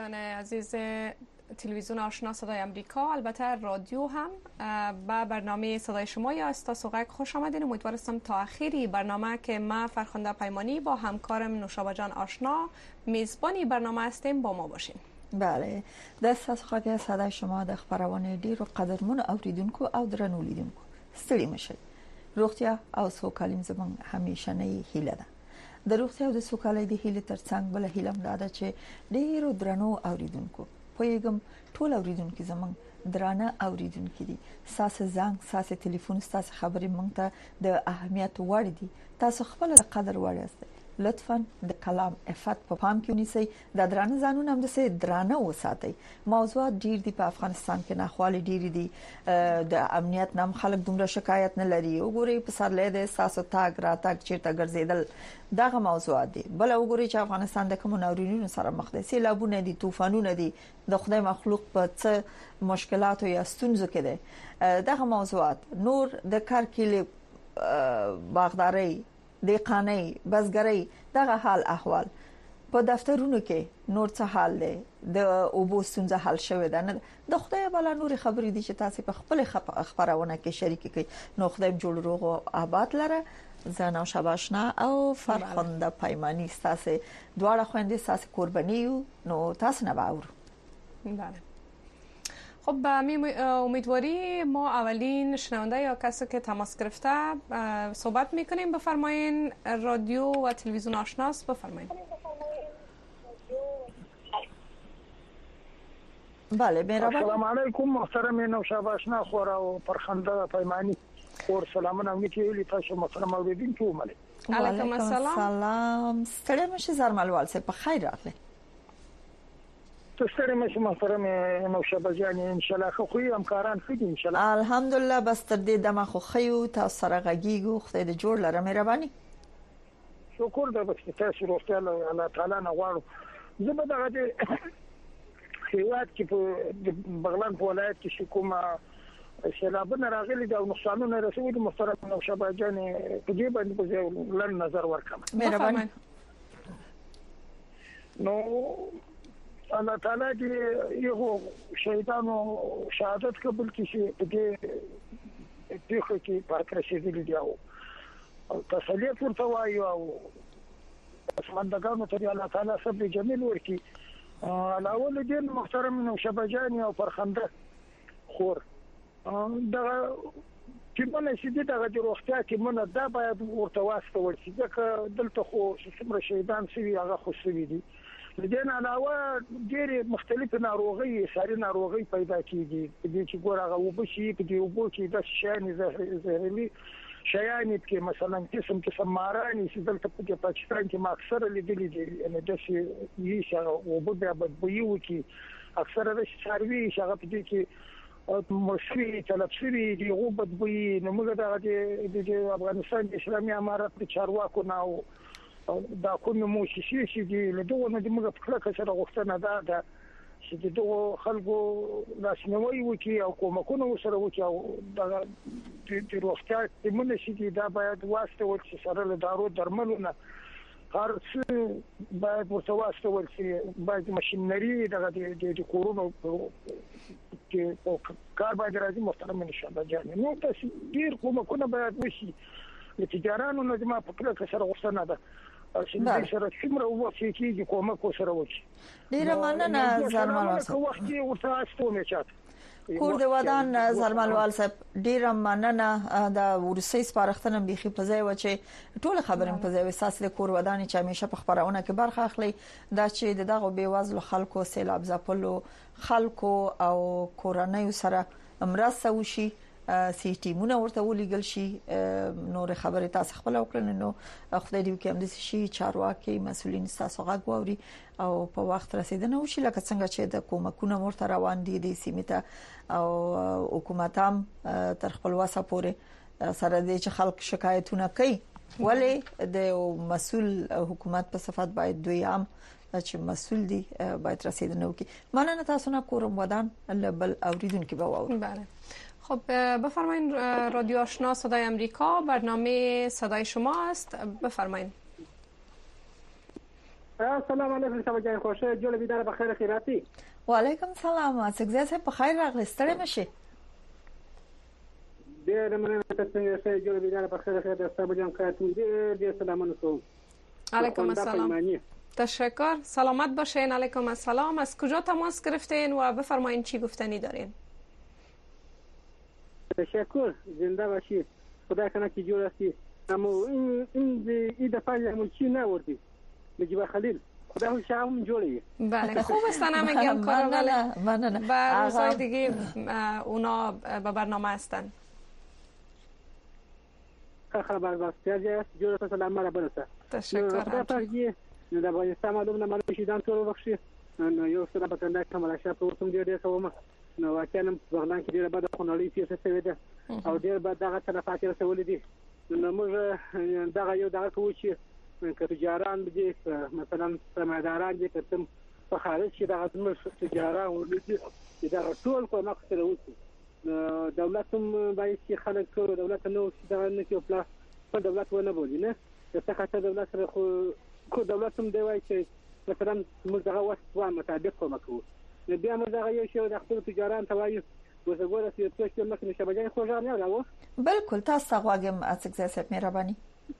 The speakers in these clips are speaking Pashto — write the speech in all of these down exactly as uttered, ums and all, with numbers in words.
شنوندگان عزیز تلویزیون آشنا صدای امریکا، البته رادیو هم به برنامه صدای شما یا استاسوغک خوش آمدین. امیدوارم تا آخری برنامه که ما فرخنده پیمانی با همکارم نوشابه جان آشنا میزبانی برنامه هستیم با ما باشین. بله، د استاسوغک صدای شما د خبرونه ډیرو قدرمن اوریدونکو او درنو لیدونکو ستړي مشئ. روغتیا او سوکالي زموږ همیشنۍ هیله ده. د روغتیا او د سوکالۍ د هیلې ترڅنګ بل هیله هم ده چې ډیرو درنو اوریدونکو پویګم ټول اوریدونکو زموږ درانه اوریدونکو دي. ساس زنګ ساس ټلیفون ساس خبرې مونږ ته د اهمیت وړ دي. تاسو خپل قدر وړ یاست. لطفاً د کلام افات په پام کې ونیسئ. د درانه ځانونه هم د سه درانه وساتئ. موضوعات ډیر دي په افغانستان کې، ناخوالې ډیر دي، د امنیت نام خلک دومره شکایت نه لري. وګورئ په سر له د ساسو تاګ را تاګ چیرته ګرځیدل دغه موضوعات دي. بل وګورئ چې افغانستان د کوم ناورینونو سره مخ دی، سیلابونه دي، طوفانونه دي، د خدای مخلوق په څه مشکلاتو یا ستونزو کې دي. دغه موضوعات نور د کارکلي باغداري دهقاني بزګري دغه حال احوال په دفترونو کې نور څه حال دی، د اوبو ستونزه حل شوه ده نه. د خدای بالا نور خبرې دي چې تاسو په خپل خبرونه کې شریک کړئ. نو خدای جوړ روغ او آباد لره. زنه شباشنا او فرخنده پیمانی تاسو دواړه خويندې تاسو قرباني یو. نو تاسو نه باور. بله. خب به همین امیدواری ما اولین شنونده یا کسی که تماس گرفته صحبت میکنیم. بفرمایین. رادیو و تلویزیون آشناس، بفرمایین. بله مهربان. السلام علیکم محترم نوشابه آشنا خور او فرخنده پیمانی خور سلامونه میکوي تاسو محترم اوریدونکو مله. علیکم السلام. سلام. ستړي مشه زرملوال سه په خیر راغله. تستری مشه محترم نوشابه جان ان شاء الله خو همکاران خو دي ان شاء الله. الحمدلله بس تر دې دمه خو خيو تاسو سره غږیږو. خدای دې جوړ لره مهرباني. شکر ده بس تاسو روغتیا الله تعالی نه غواړو. زه به دغه هیواد کې په بغلان په ولایت کې کومه سیلابونه راغلي دا نقصانونه رسولي محترم نوشابه جان په دې باندې په لن نظر ورکم. مهرباني. نو الله تعالی دې یو شهیدانو شهادت قبول کړي چې دې پیښه کې پاتې رسیدلي دی او تسلیت ورته وایو او اسمندګانو ته الله تعالی صبر جمیل ورکړي. الاول دې محترم نوشابه جان او فرخنده خور دا کیمنه چې دغه د روغتیا کیمنه دا باید ورته واسطه ورشي ځکه دلته خو څومره شهیدان شوي هغه خو شوي دي. لدین علاوه ډېر مختلف ناروغي ساري ناروغي پیدا کیږي چې ګور هغه وبشي په دې وبو کې د شان زهري شیان کې مثلا قسم قسم مارانی چې دلته په پاکستان کې ما اکثر لیدلې دي ان د شي یې شغه وبو بیا بدبوي کې اکثر د ساروي شغه په دې کې مشوي تلفسري دی غو بدبوي نو موږ د افغانستان د اسلامي امارت د چارواکو نو دا کوم موششي چې دی له دوه نه د موږ په کله سره غوښتنه ده دا چې د دوه خلکو راشنوي وکي او کومکونه سره وکي او د د روغتیا د منشي دا باید واسطه ورسره سره له دارو درملونه هر څه باید ورته واسطه ورسره باید ماشينري دغه د کورونو کې کار باید راځي محترم نشاله جان. نو تاسو ډیر کومکونه باید وشي د تجارانو نه ما په کله سره غوښتنه ده چې د سره څومره وڅې کېږي کومک سره وکړي. ډیر مننه زرملوال صاحب. وخت یې ورته استونه چات کور د ودان زرملوال صاحب ډیر مننه. دا ورسې سپارښتنه بيخي په ځای و چې ټول خبرم په ځای وساس د کور ودان چې همیشه په خبرونه کې برخه اخلي دا چې دغه بیوازلو خلکو سیلاب ځپلو خلکو او کورنۍ سره مرسته وشي سی ټیمونه ورته ولېګل شي. نور خبره تاسو خپل وکړنه نو خدای دې وکړي هم د شي چارواکي مسولین تاسو غږ ووري او په وخت رسیدنه وشي لکه څنګه چې د کومکونه ورته روان دي د سیمه او حکومت هم تر خپل واسه پورې سره دې چې خلک شکایتونه کوي ولی د مسول حکومت په صفات باید دوی هم چې مسول دي باید رسیدنه وکړي. مننه تاسو نه کورم ودان بل اوریدونکو به واوري. بله. خب بفرمایین. رادیو آشنا صدای امریکا برنامه صدای شما است. بفرمایین. السلام علیکم شما جان خوشه جوړ بیدار بخیر خیراتی. و علیکم سلام اڅګزه صاحب په خیر راغلی ستړی مشي. ډېر مننه تاسو ته جوړ بیدار بخیر خیر شما جان کاتون ډېر ډېر سلامونه کوم. علیکم السلام. تشکر. سلامت باشین. علیکم السلام. از کجا تماس گرفتین و بفرمایید چی گفتنی دارین؟ تشکر. زنده باشید. خدا کنه که جور هستی. اما این این این دفعه همون چی نوردی. نجیب خلیل. خدا هو شام جوری. بله خوب است نمیگم کارو ولی من نه بر روزهای دیگه اونا به برنامه هستن. خبر باستیاج جور تو سلام مرا برسه. تشکر. خدا پاکی. نه دا باید معلوم نه معلوم شیدان تو بخشی. نو یو سره په کنده کومه شاپ اوسم ډیر ډیر کوم. نو واکانم بغلان کې ډیر بده خنالي تیر څه وي ده. او ډیر بد دغه تلفات رسولې دي. نو موږ دغه یو دغه کوو چې تجاران دي مثلا سماداران دي کتم په خارج کې دغه موږ تجاران ولدي چې دا ټول کومه سره وځي. دولت هم باید چې خلک ټول دولت نو چې دا نه کې پلا په دولت ونه بولي نه. څه خاطر دولت سره خو کو دولت هم دی وایي چې مثلا موږ دغه وخت و مطابق کوم کوو. نو بیا موږ دغه یو شی د خپل تجاران ته وایو وزګوره چې څه چې مخ نشه بجای خو ځان نه راو. بالکل تاسو غواګم اڅګزه صاحب مهرباني.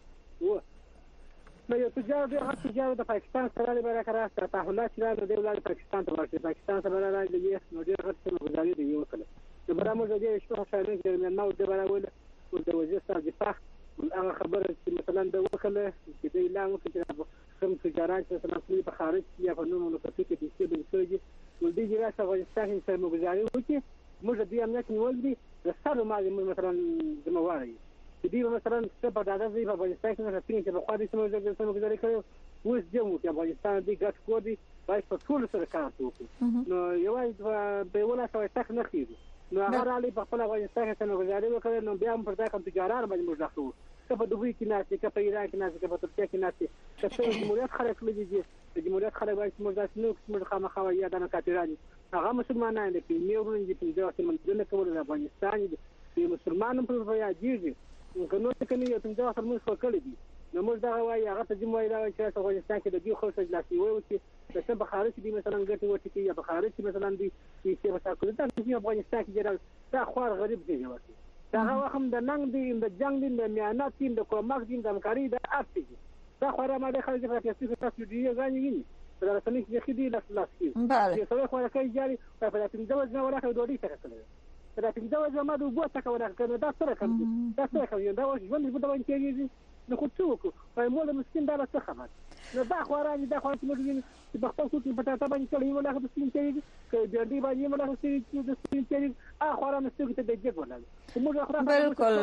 و نو یو تجار دی هغه تجار د پاکستان سره د برکرات تفاهمات چې د دولت پاکستان ته ورته پاکستان سره راځي نو ډیر غټ مګزاري دی یو کله. نو برامو دې شپه شاید د نو د براول او د وزیر سره دفاع هغه خبره چې مثلا د وکړه چې د اعلان وکړي کوم تجارت چې مثلا په خارج یا په نومونو په کې د څه د څه ول دي چې راځي افغانستان سره مګزاري وکړي موږ دې امنیت نیول دي د سره مالي مثلا د مواري دې مثلا څه په دغه ځای په افغانستان کې نه چې په خارج سره مګزاري کوي اوس دې مو چې افغانستان دې ګټ کو دي باید په ټول سره کار وکړي. نو یوازې به ولا څه تخ نه خېږي. نو هغه علي په خپل افغانستان کې سره مګزاري وکړي نو بیا هم پر ځای کوم تجارت باندې موږ راخو. که په دوی کې نه چې که په ایران کې نه چې په ترکیه کې نه چې چې جمهوریت خلک لږ دي چې جمهوریت خلک باید موږ داسې نو موږ خامخا یا د کاتراني هغه مسلمانان دي چې میورون دي چې دا چې منځنه کول د افغانستان دي مسلمانانو په ویا دي نو نو څه کوي چې دا سره موږ وکړي دي نو موږ دا وایي هغه ته جمهوریت دا چې په افغانستان کې د دې خو څه لاسي وي چې چې په خارج کې مثلا ګټي وټي کې یا په خارج کې مثلا دي چې په تاسو ته چې افغانستان کې دا خوار غریب دي ورته دا هغه هم د ننګ دي د جنگ دي د میانات دي د کومک دي د همکاري د اپ دي دا خورا ما د خلک په تاسو تاسو دي غاني په رسنۍ کې خېدي لاس لاس کې چې سره خو راکې جاري په پاتې د وځنه وراخه دوی سره کړل دا چې دا وځه ما د وګو څخه وراخه دا سره کوم دا سره کوم دا وځ ژوند په دوه کې نو خو څوک په موږ مسكين دا څه خبر نو دا خورا دا خورا چې موږ په خپل څه په تاسو باندې کړی ولا خو مسكين کې چې د دې باندې ولا خو چې د مسكين کې ا خورا مسكين ته د جګ ولا بالکل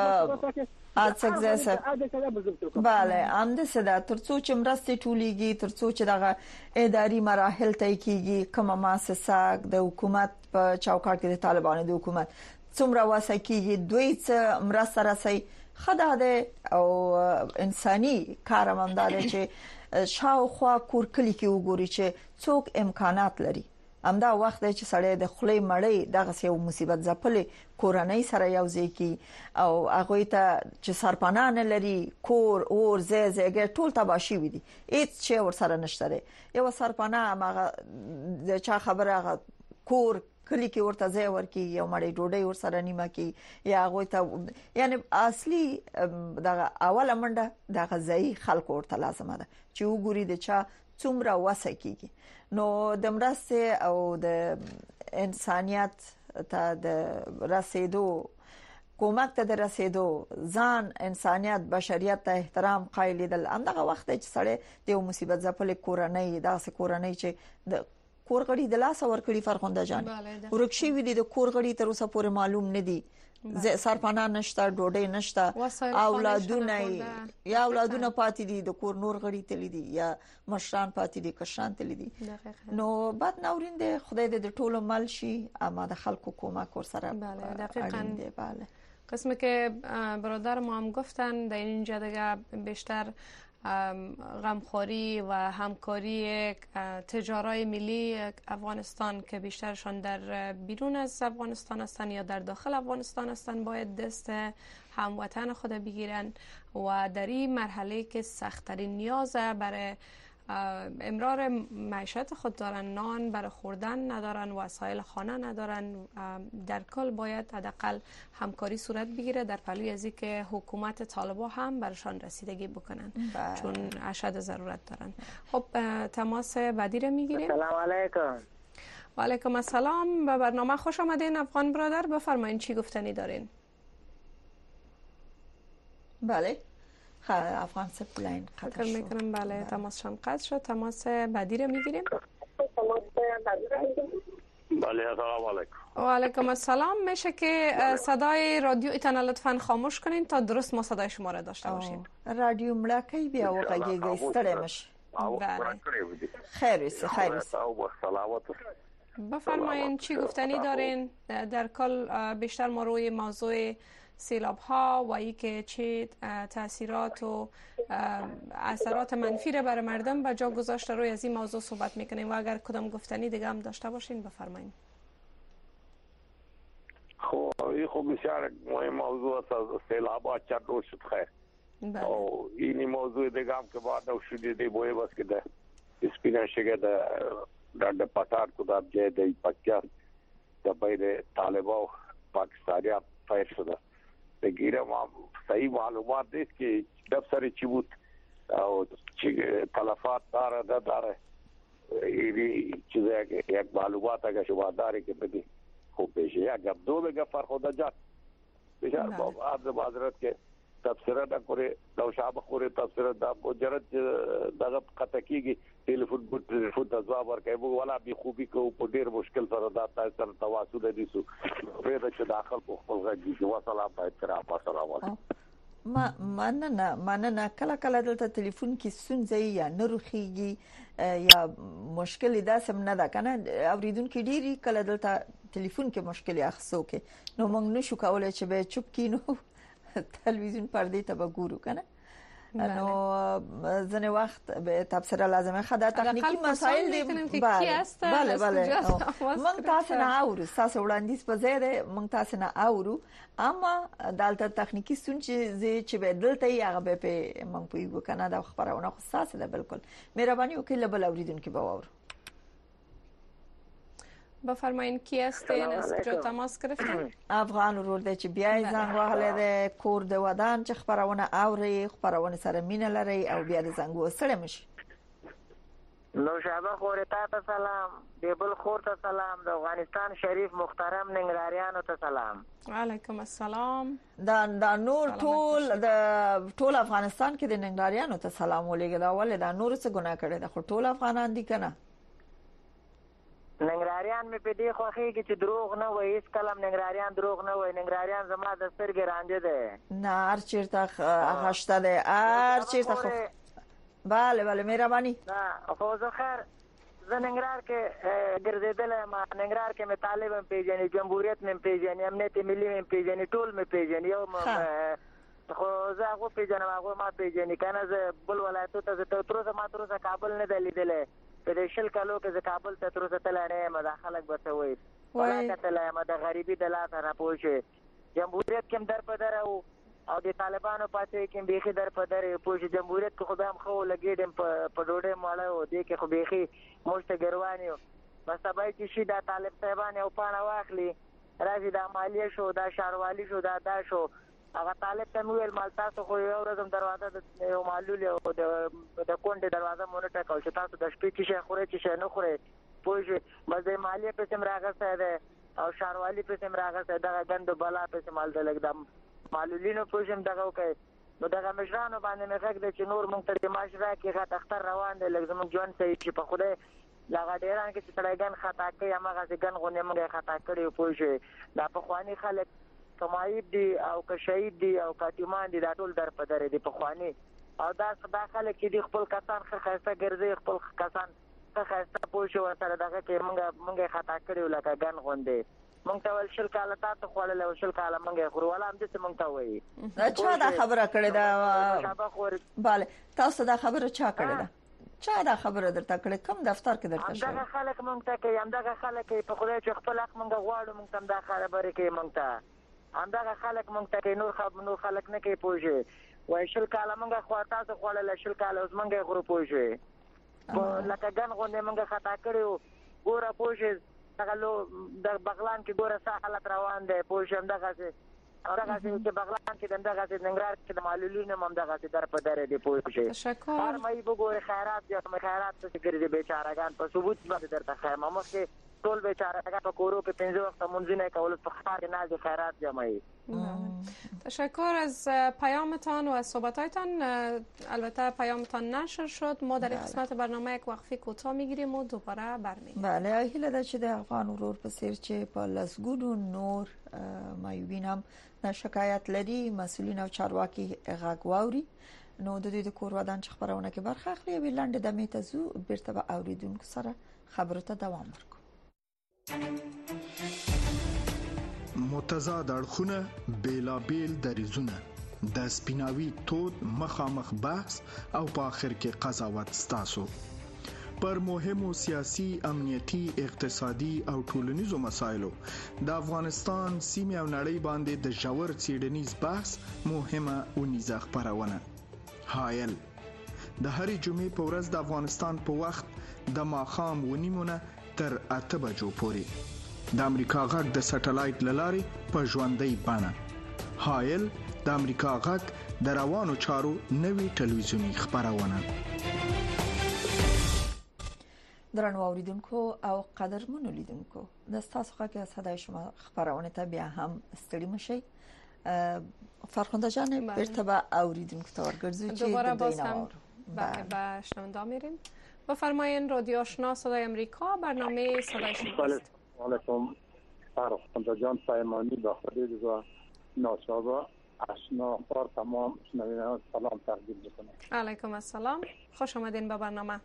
اڅګزه صاحب bale ام د صدا ترڅو چې مرستې ټولېږي ترڅو چې دغه اداري مراحل طی کیږي کومه مؤسسه د حکومت په چوکاټ کې د طالبانو د حکومت څومره واسه کیږي دوی څه مرسته راسي خدای او انساني کار مندار چې شاوخوا کور کلی کې وګوري چې څوک امکانات لري همدا وخت چې سړی د خلې مړی دغه یو مصیبت ځپلې کورنۍ سره یو ځای کی او هغه ته چې سرپناه نه لري کور اور زیزه ټول تباشي وي دي هیڅ شی ور سره نشته یو سرپناه هغه د چا خبره هغه کور کلی کې ورته ځای ورکی یو مړی ډوډۍ ور سره نیمه کی یا هغه ته یعنی اصلي دغه اوله منډه دغه ځای خلکو ورته لازمه ده چې وګوري د چا څومره واسه کیږي نو د مرسته او د انسانيت ته د رسیدو کومک ته د رسیدو ځان انسانيت بشریت ته احترام قایل دل همدغه وخت چې سړی د مصیبت ځپل کورنۍ داسې کورنۍ چې د کورغړی د لاس ور کړی فرخنده جان ورکشي وی دي د کورغړی تر اوسه پورې معلوم نه دي سرپناه نشته ډوډۍ نشته اولادونه یا اولادونه پاتې دي د کور نور غړي تل دي یا مشران پاتې دي کشان تل دي نو بعد نورین د خدای د ټولو مل شي اما د خلکو کومک ور سره بله دقیقاً بله قسمی که برادر ما هم گفتن در اینجا دیگه بیشتر غمخوری و همکاری تجارای ملی افغانستان که بیشترشان در بیرون از افغانستان هستند یا در داخل افغانستان هستند باید دست هموطن خود بگیرن و در این مرحله که سخت‌ترین نیاز برای امرار معیشت خود دارن، نان برای خوردن ندارن، وسایل خانه ندارن. در کل باید حداقل همکاری صورت بگیره در پلوی از اینکه حکومت طالبان هم برشان رسیدگی بکنن بله. چون اشد ضرورت دارن. خب تماس بعدی رو میگیریم. سلام علیکم. و علیکم السلام. به برنامه خوش آمدین افغان برادر، بفرمایید چی گفتنی دارین؟ بله افغان سپلاین فکر میکنم بله تماسشان قطع شد. تماس بعدی رو میگیریم. بله السلام علیکم. و علیکم السلام. میشه که صدای رادیو ایتان لطفاً خاموش کنین تا درست ما صدای شما را داشته باشیم. رادیو ملکی بیا و قیگی استرمش. بله خیریست خیریست. بفرمایین چی گفتنی دارین؟ در کل بیشتر ما روی موضوع سیلاب ها و ای که چه تاثیرات و اثرات منفی را برای مردم به جا گذاشته روی از این موضوع صحبت میکنیم و اگر کدام گفتنی دیگه هم داشته باشین بفرمایین. خب این خب بسیار مهم موضوع است. سیلاب چند روز شد خیر و این موضوع دیگه هم که بعد نو شدی دی بوی بس که ده اسپینه شگه ده در پتار کدام جای دی پکیا ده بین طالبا و پاکستانی هم پیر شده بگیره. ما صحیح معلومات نیست که دفتر چی بود و تلفات داره ده داره اینی چیزه که یک معلومات اگر شما داری که بدی خوب بشه. یک گفت دو بگه فرخونده جان بشار باب عرض معذرت که تفسیره نکنه نوشابه خوره تفسیره دا مجرد دغه قطعیږي ټلیفون په ټلیفون د ځواب ورکوي ولا به خوبي کو په ډیر مشکل سره دا تاسو سره تواصل دي سو په دې چې داخل په خپل غږی و سلام په احترام السلام علیکم. ما مننه مننه کله کله دلته ټلیفون کې ستونزې یا نروخیږي یا مشکل داسې نه ده کنه اوریدونکو ډیری کله دلته ټلیفون کې مشکل اخسو کې نو موږ نشو کولای چې به چوپ کینو تلویزیون پرده ته بګورو کنه نو ځنه وخت به تفسیر لازمه خدای تکنیکی مسائل دی بله بله بله مونږ تاسو نه اورو تاسو وړاندیز په ځای مونږ تاسو نه اورو اما دالته تکنیکی سونچې چې به دلته یې هغه به مونږ پویګو کنه دا خبرونه خو تاسو ده بالکل مهرباني وکړئ لبل اوریدونکو به اورو. بفرمایین کی هستین از کجا تماس گرفتین؟ افغان ورور دی چې بیا زنګ وهلی دی کور د ودان چې خبرونه اوري خبرونه سره مینه لري او بیا د زنګ وسره مشي. نوشابه خور ته سلام دیبل خور ته سلام د افغانستان شریف محترم ننګراریانو ته سلام. علیکم السلام. دا دا نور ټول د ټول افغانستان کې د ننګراریانو ته سلام ولېږه دا ولې دا نور څه ګناه کړی دا خو ټول افغانان دي کنه. ننګراریان مې په دې خوخېږي چې دروغ نه وایي هیڅ کلم ننګراریان دروغ نه وایي. ننګراریان زما د سترګې رانجه ده نه هر چیرته هشته ده هر چیرته خو بله بله مهرباني نه خو زه خیر زه ننګرهار کې ګرځېدلی ما ننګرهار کې مې طالب هم پېژني جمهوریت مې پېژني امنیت ملي مې پېژني ټول مې پېژني یو خو زه هغه پېژنم هغه ما پېژني کنه زه بل ولایتو ته زه تر اوسه ما تر اوسه کابل نه دی لیدلی په دې شل کالو کې زه کابل ته تر اوسه تللی نه یم دا خلک به څه وایي ولا کتلی یم د غریبي د لاسه نه پوه شوې جمهوریت کې هم در په در او او د طالبانو پاتې کې هم بیخي در په در پوه شو جمهوریت کې خو بیا هم ښه لګېډ یم په ډوډۍ ماړه و دې کې خو بیخي موږ ته ګروان یو بس سبا چې شي دا طالب صاحبان یو پاڼه واخلي راشي دا مالیه شو دا ښاروالي شو دا دا شو هغه طالب ته مې ویل مال تاسو خو یو ورځ هم دروازه د یو معلول یو د کونډې دروازه مو نه ټکول چې تاسو د شپې چې شی خورئ چې شی نه خورئ پوه شوې بس د مالیې پسې هم راغستی دی او ښاروالي پسې هم راغستی دغه ګند بلا پسې مال دی لږ د معلولینو پوه شوې دغه وکړئ نو دغه مشرانو باندې مې غږ دی چې نور موږ ته د معاش راکړي غټ اختر روان دی لږ زموږ ژوند صحیح شي په خدای دغه ډیران کې چې سړی ګن خطا کوي هماغسې ګن غوندې موږ یې خطا کړي پوه شوې دا پخواني خلک که معیب دي او که شهید دي او که یتیمان دي دا ټول در په در دي پخواني او دا دا خلک چې دي خپل کسان ښه ښایسته ګرځي خپل کسان ښه ښایسته پوه شو ورسره دغه کې موږ موږ یې خطا کړي وو لکه ګن غوندې موږ ته ویل شل کاله تا ته خوړلی او شل کاله موږ یې خورو ولا همداسې موږ ته وایي چا دا خبره کړې ده بله تاسو دا خبره چا کړې ده چا دا خبره درته کړې کوم دفتر کې درته شوی همدغه خلک موږ ته کوي همدغه خلک کوي په خدای چې خپل حق موږ غواړو موږ ته هم دا خبرې کوي موږ ته همدغه خلک موږ ته کوي نور نور خلک نه کوي پوه شوې وایي شل کاله موږ خوا تاسو خوړلی شل کاله اوس موږ یې خورو پوه شوې لکه ګن غونډه موږ خطا کړو ګوره پوښ دغه لو د بغلان کې ګوره سه حالت روان دی پوښ هم دغه څه هغه چې بغلان کې دغه څه ننګرهار کې د معلولین هم دغه څه در په در دی پوښ تشکر هر مې وګوره خیرات یا خیرات څه ګرځي بیچارهګان په ثبوت باندې درته خیر ما مخکې ټول بیچارهګان په کورو کې پنځه وخت مونږ نه کول په خاطر نه د خیرات جمعي تشکر از پیامتان و از صحبتایتان. البته پیامتان نشر شد. ما در قسمت برنامه یک وقفه کوتاه میگیریم و دوباره برمیگردیم. بله هیله ده چې د افغان ورور په څیر چې په لسګونو نور مایوبین هم شکایت لري مسؤلین او چارواکي غږ واوري. نو د دې د کور ودان چې خبرونه کې برخه اخلي وی لاندې د میتزو بیرته به اوریدونکو سره خبرو ته دوام ورکړو. متضاد اړخونه بیلابیل دریزونه د سپیناوي تود مخامخ بحث او په اخر کې قضاوت ستاسو پر مهمو سیاسي امنیتي اقتصادي او ټولنیزو مسایلو د افغانستان سیمه او نړۍ باندې د ژور څېړنیز بحث مهمه ونیزه خبرونه حایل د هرې جمعې په ورځ د افغانستان په وخت د ماخام ونیمونه تر اته بجو پورې د امریکا غږ د سټلایټ للارې په ژوندۍ بڼه حایل د امریکا غږ د روانو چارو نوي ټلویزیونی خبرونه. درنو اوریدونکو او قدرمنو لیدونکو د تاسو خاطر صدای شما خبرونه ته بیا هم ستړي مشي. فرخنده جان بیرته به اوریدونکو ته ورګرځو چې دوباره باز هم به شنونده میریم. بفرمایید رادیو آشنا صدای امریکا برنامه صدای شماست. علیکم فرخنده جان پیمانی با خودید و ناشابا آشنا بار تمام شنوندگان سلام تقدیم میکنم. علیکم السلام خوش آمدین به برنامه.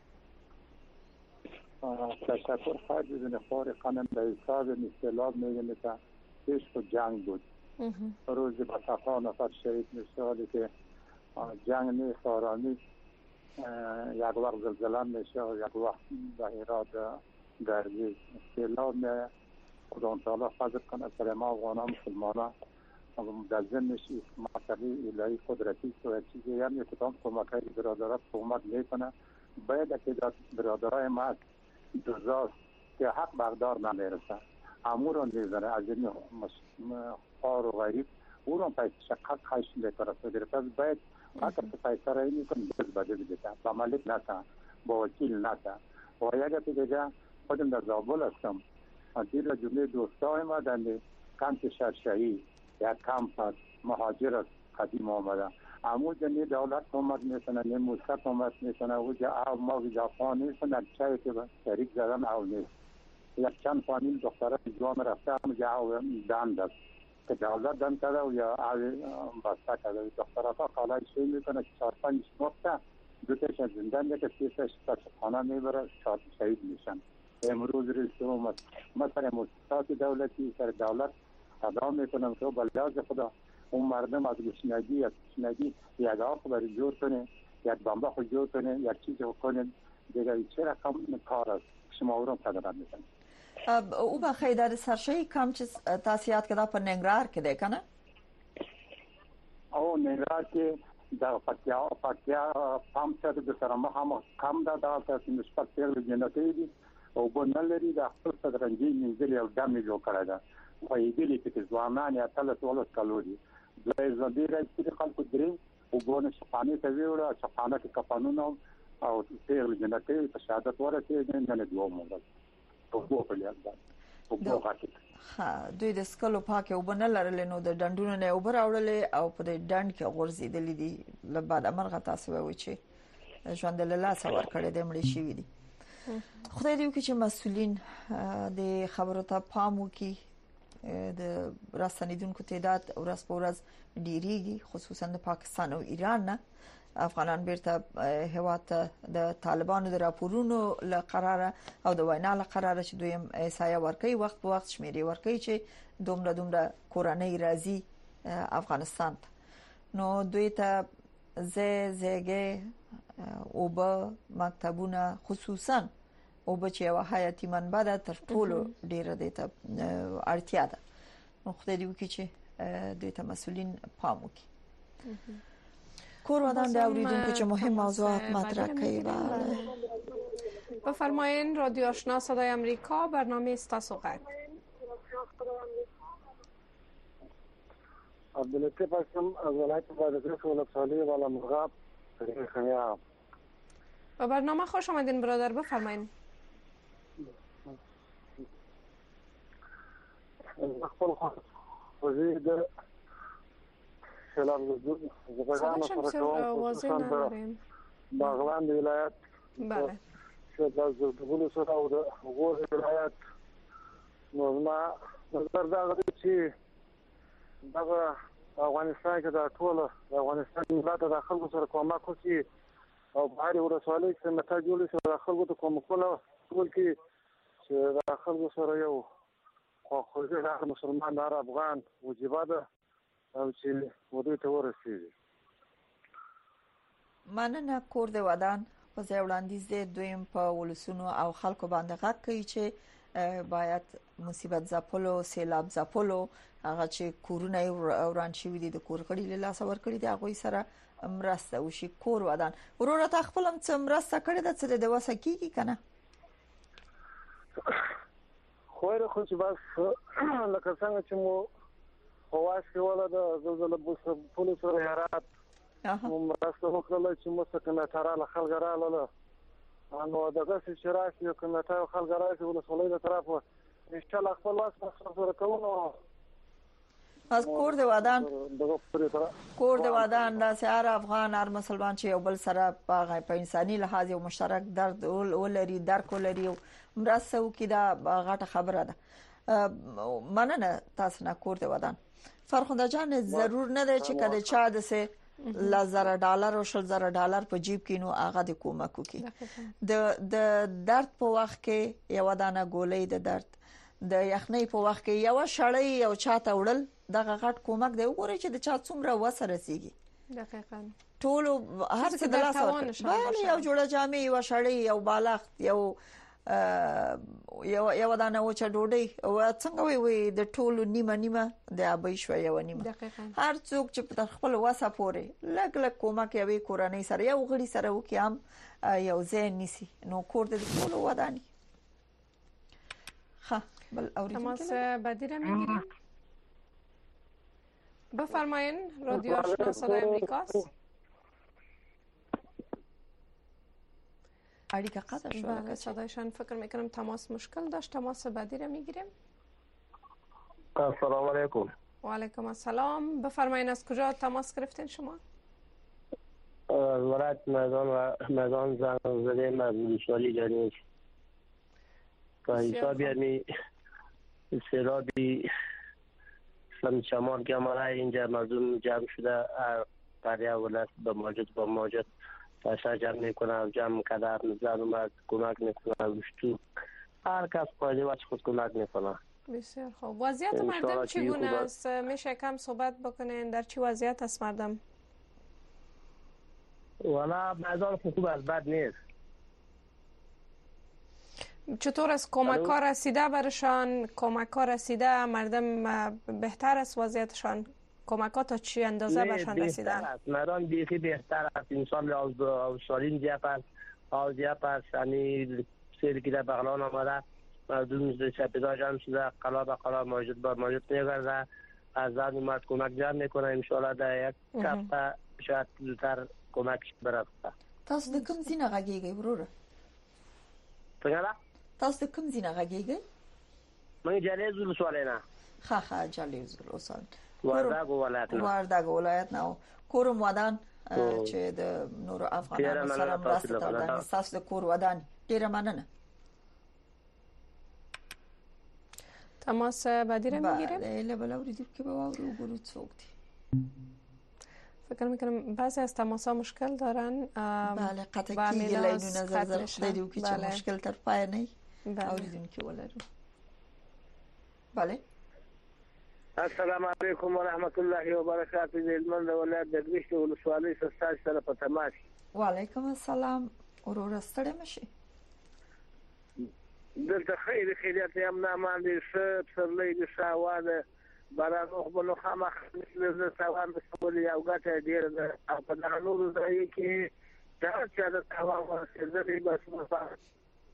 تشکر خواهد بدون خور خانم به حساب مثلاب میگه که پیش تو جنگ بود روز با صفا نفر شهید میشه ولی که جنگ نیست آرامی یک وقت زلزله میشه و یک وقت بحیرات گردی مثلاب می خدا تعالی فضل کنه سر ما افغانا مسلمانا مدزن میشه مسئله الهی قدرتی و چیزی هم کتاب کمکای برادرات کمک میکنه باید که برادرای ما دوزاست که حق بردار نمیرسه امور رو نیزنه از این خار و غریب او رو پایست شقق خیش میکنه صدر پس باید حتی پیسه رایی میکنه بز بده بیده با ملک نسه با وکیل نسه و یکی دیگه خودم در زابل هستم دیر جمله دوستای ما در کمپ شرشهی یا کمپ مهاجر قدیم آمده امو جنی دولت کمک میکنه نه موسیقی کمک میکنه و جا ما ویزافان نیستن از چایی که شریک زدن او نیست یک چند فامیل دختره جوان رفته هم جا او دان دست که دولت دن کرده و یا او بسته کرده دختره ها خالای شوی میکنه که چهار پنج مفته دوتش زندن ده که سیسش تشخانه میبره چهار شهید میشن امروز رسوم مثلا موسیقات دولتی سر دولت ادام میکنم که بلیاز خدا اون مردم از گشنگی از گشنگی یک آخ برای جور کنه یک بمبا خود جور کنه یک چیز خود کنه دیگه چه رقم کار است شما او رو تدرد میکنه او با خیدر سرشهی کم چیز تاسیات کده پر ننگرار کده کنه؟ او ننگرار که در پتیا پتیا پام شد به سرما هم کم دا دا تا نسبت تغییر جنتی دی او بنلری دا خپل صدرنجی منزل او دمی جو کرده فایدلی که زوانان یا تلت ولس کالوری دوی زندگی رئیسی خلق دریم او بون شفانه تویوره شفانه که کپانون او تغییر جنتی تشهادت ورسی نه دو مونږ او بو په لیاز ده او بو غاټي ها دوی د سکلو پاکه او بنل لرل نو د ډندونو نه اوبر اورلې او په ډند کې غورځېدلې دي لبعد امرغه تاسو وایي چې ژوند له لاس ور کړې د مړي شي دي خدای دې وکړي چې مسولین د خبرو ته پام وکړي د رسنیدونکو تعداد ورځ په ورځ ډیریږي خصوصا د پاکستان او ایران نه افغانان بیرته هوات د طالبانو د راپورونو له قراره او د وینا له قراره چې دوی ایسایا ورکي وخت په وخت شمیرې ورکي چې دومره دومره کورنۍ راځي افغانستان ته نو دوی ته زه زهګه او به مکتبونه خصوصا او به چې یو حیاتي منبع ده تر ټولو ډیره د ته اړتیا ده نو خدای دې وکړي چې دوی ته مسولین پام وکړي کور ودان د اوریدونکو چې مهم موضوعات مطرح کوي بفرمایین رادیو آشنا صدای امریکا، برنامه استاسو غږ. عبداللطیف هستم از ولایت بادغیس ولسوالی بالامرغاب خمیاب. به برنامه خوش آمدین برادر، بفرمایین. خپل خوځي د سلام زغان سره کوم باغلان ولایت. بله. چې د زغبولو سره او د غور ولایت نو ما نظر دا چې دغه افغانستان کې د ټول افغانستان ملت د خلکو سره کومک وکړي او بهر ورسوالۍ چې مته جوړ شي د خلکو ته کومکونه ټول کې چې د خلکو سره یو خو د مسلمان د افغان وجیبه ده او چې ودې ته ورسېږي. مننه. کور د ودان په ځای وړاندیز دی دویم په ولسونو او خلکو باندې غږ کوي چې باید مصیبت ځپلو، سیلاب ځپلو، هغه چې کورونه وران شوي دي د کور غړي له لاسه ورکړي دي هغوی سره مرسته وشي. کور ودان وروره تا خپل هم څه مرسته کړې ده چې د وسه کیږي کنه؟ خو خو چې بس لکه څنګه چې مو خواش کوله د زلزلې بوس په سره یارات مو مرسته وکړه چې مو څنګه تراله خلک رااله نو دغه چې راشي یو کنه ته خلک راشي ولسوالۍ د طرفه ان شاء الله خپل واس سره کوو. از کور د ودان کور د ودان د سیار افغان هر مسلمان چې یو بل سره په انساني لحاظ یو مشترک درد ولري، درک ولري، مرسته وکړي دا غټه خبره ده. مننه تاسو نه کور د ودان. فرخنده جان ضرور نه دی چې کله چا د سه لزر ډالر او شل زر ډالر په جیب کې نو هغه د کومک وکړي. د د درد په وخت کې یو دانه ګولې د درد د یخنۍ په وخت کې یو شړې یو چاته وړل دغه غټ کومک دی. وګورئ چې د چا څومره وسه رسیږي. دقیقاً ټول هر څه د لاس ورته بل یو جوړه جامې یو شړې یو بالښت یو یو یو دانه وچه ډوډۍ او څنګه وي وي د ټولو نیمه نیمه د ابي شو یو نیمه. هر څوک چې په خپل وسه پوري لګ لګ کومک یوي کورنۍ سره یو غړي سره وکي هم یو ځای نيسي نو کور د ټولو وداني. ها بل اوریدونکو تماس بعدی را میگیریم. بفرمایین رادیو آشنا صدای امریکاست. اړیکه قطع شو. بله صدایشان فکر میکنم تماس مشکل داشت. تماس بعدی را میگیریم. السلام علیکم. و علیکم السلام. بفرمایین از کجا تماس گرفتین شما؟ از ولایت میدان و میدان زنگ زده مدرسالی جنیش که حساب یعنی سیلابی اسلام شمال که اماره اینجا مردم جمع شده قریه ولایت به موجود با موجود پاشا جمع میکنه، جمع کدر زن و مرد کمک میکنه، وشتو هر کس پایده وقت خود کمک میکنه. بسیار خوب. وضعیت مردم چگونه است؟ میشه کم صحبت بکنین در چی وضعیت است مردم؟ والا بعضا خوب از بد نیست. چطور از کمک ها رسیده برشان؟ کمک ها رسیده مردم بهتر است وضعیتشان؟ کمک ها تا چی اندازه برشان رسیدن؟ مردم بیخی بهتر است. انسان از سالین زیپ است، از زیپ است، یعنی سیری که در بغلان آمده مردم چپیدا جمع شده، قلا به قلا موجود با موجود میگرده، از زن اومد کمک جمع میکنه. انشاءالله در یک هفته شاید زودتر کمک برسته. تاسو د کوم ځینه غږیږئ وروره؟ څنګه؟ تاسو د کوم ځینه غږیږئ؟ من جلیز ولسوالی نه. ښه ښه جلیز ولسوالی. وردګو ولایت نه. وردګو ولایت نه. کورم ودان چې د نورو افغانانو سره مرسته تر تاسو د کور ودان ډیره مننه. تماس بعدی را میگیریم. بله بله اوریدیم که با وارو گروه څوک دی. فکر میکنم بعضی از تماس ها مشکل دارن. بله قطع کیږي لینو نظر زر خدای دې چې مشکل تر پای نه اوریدیم که ولرو. بله السلام علیکم و رحمت الله و برکاته. زلمند ولایت د ګریشت ولسوالۍ سره سره په تماس. و علیکم السلام. ورور ستړی مشي. دلته خیر خیریت یم نه مان دي څه څلې دي ساواده باران خو بنو خامخ مثل زه سوان د سپول یو غټه ډیر ده په دغه نور ځای کې دا چې دا هوا ورسېږي بس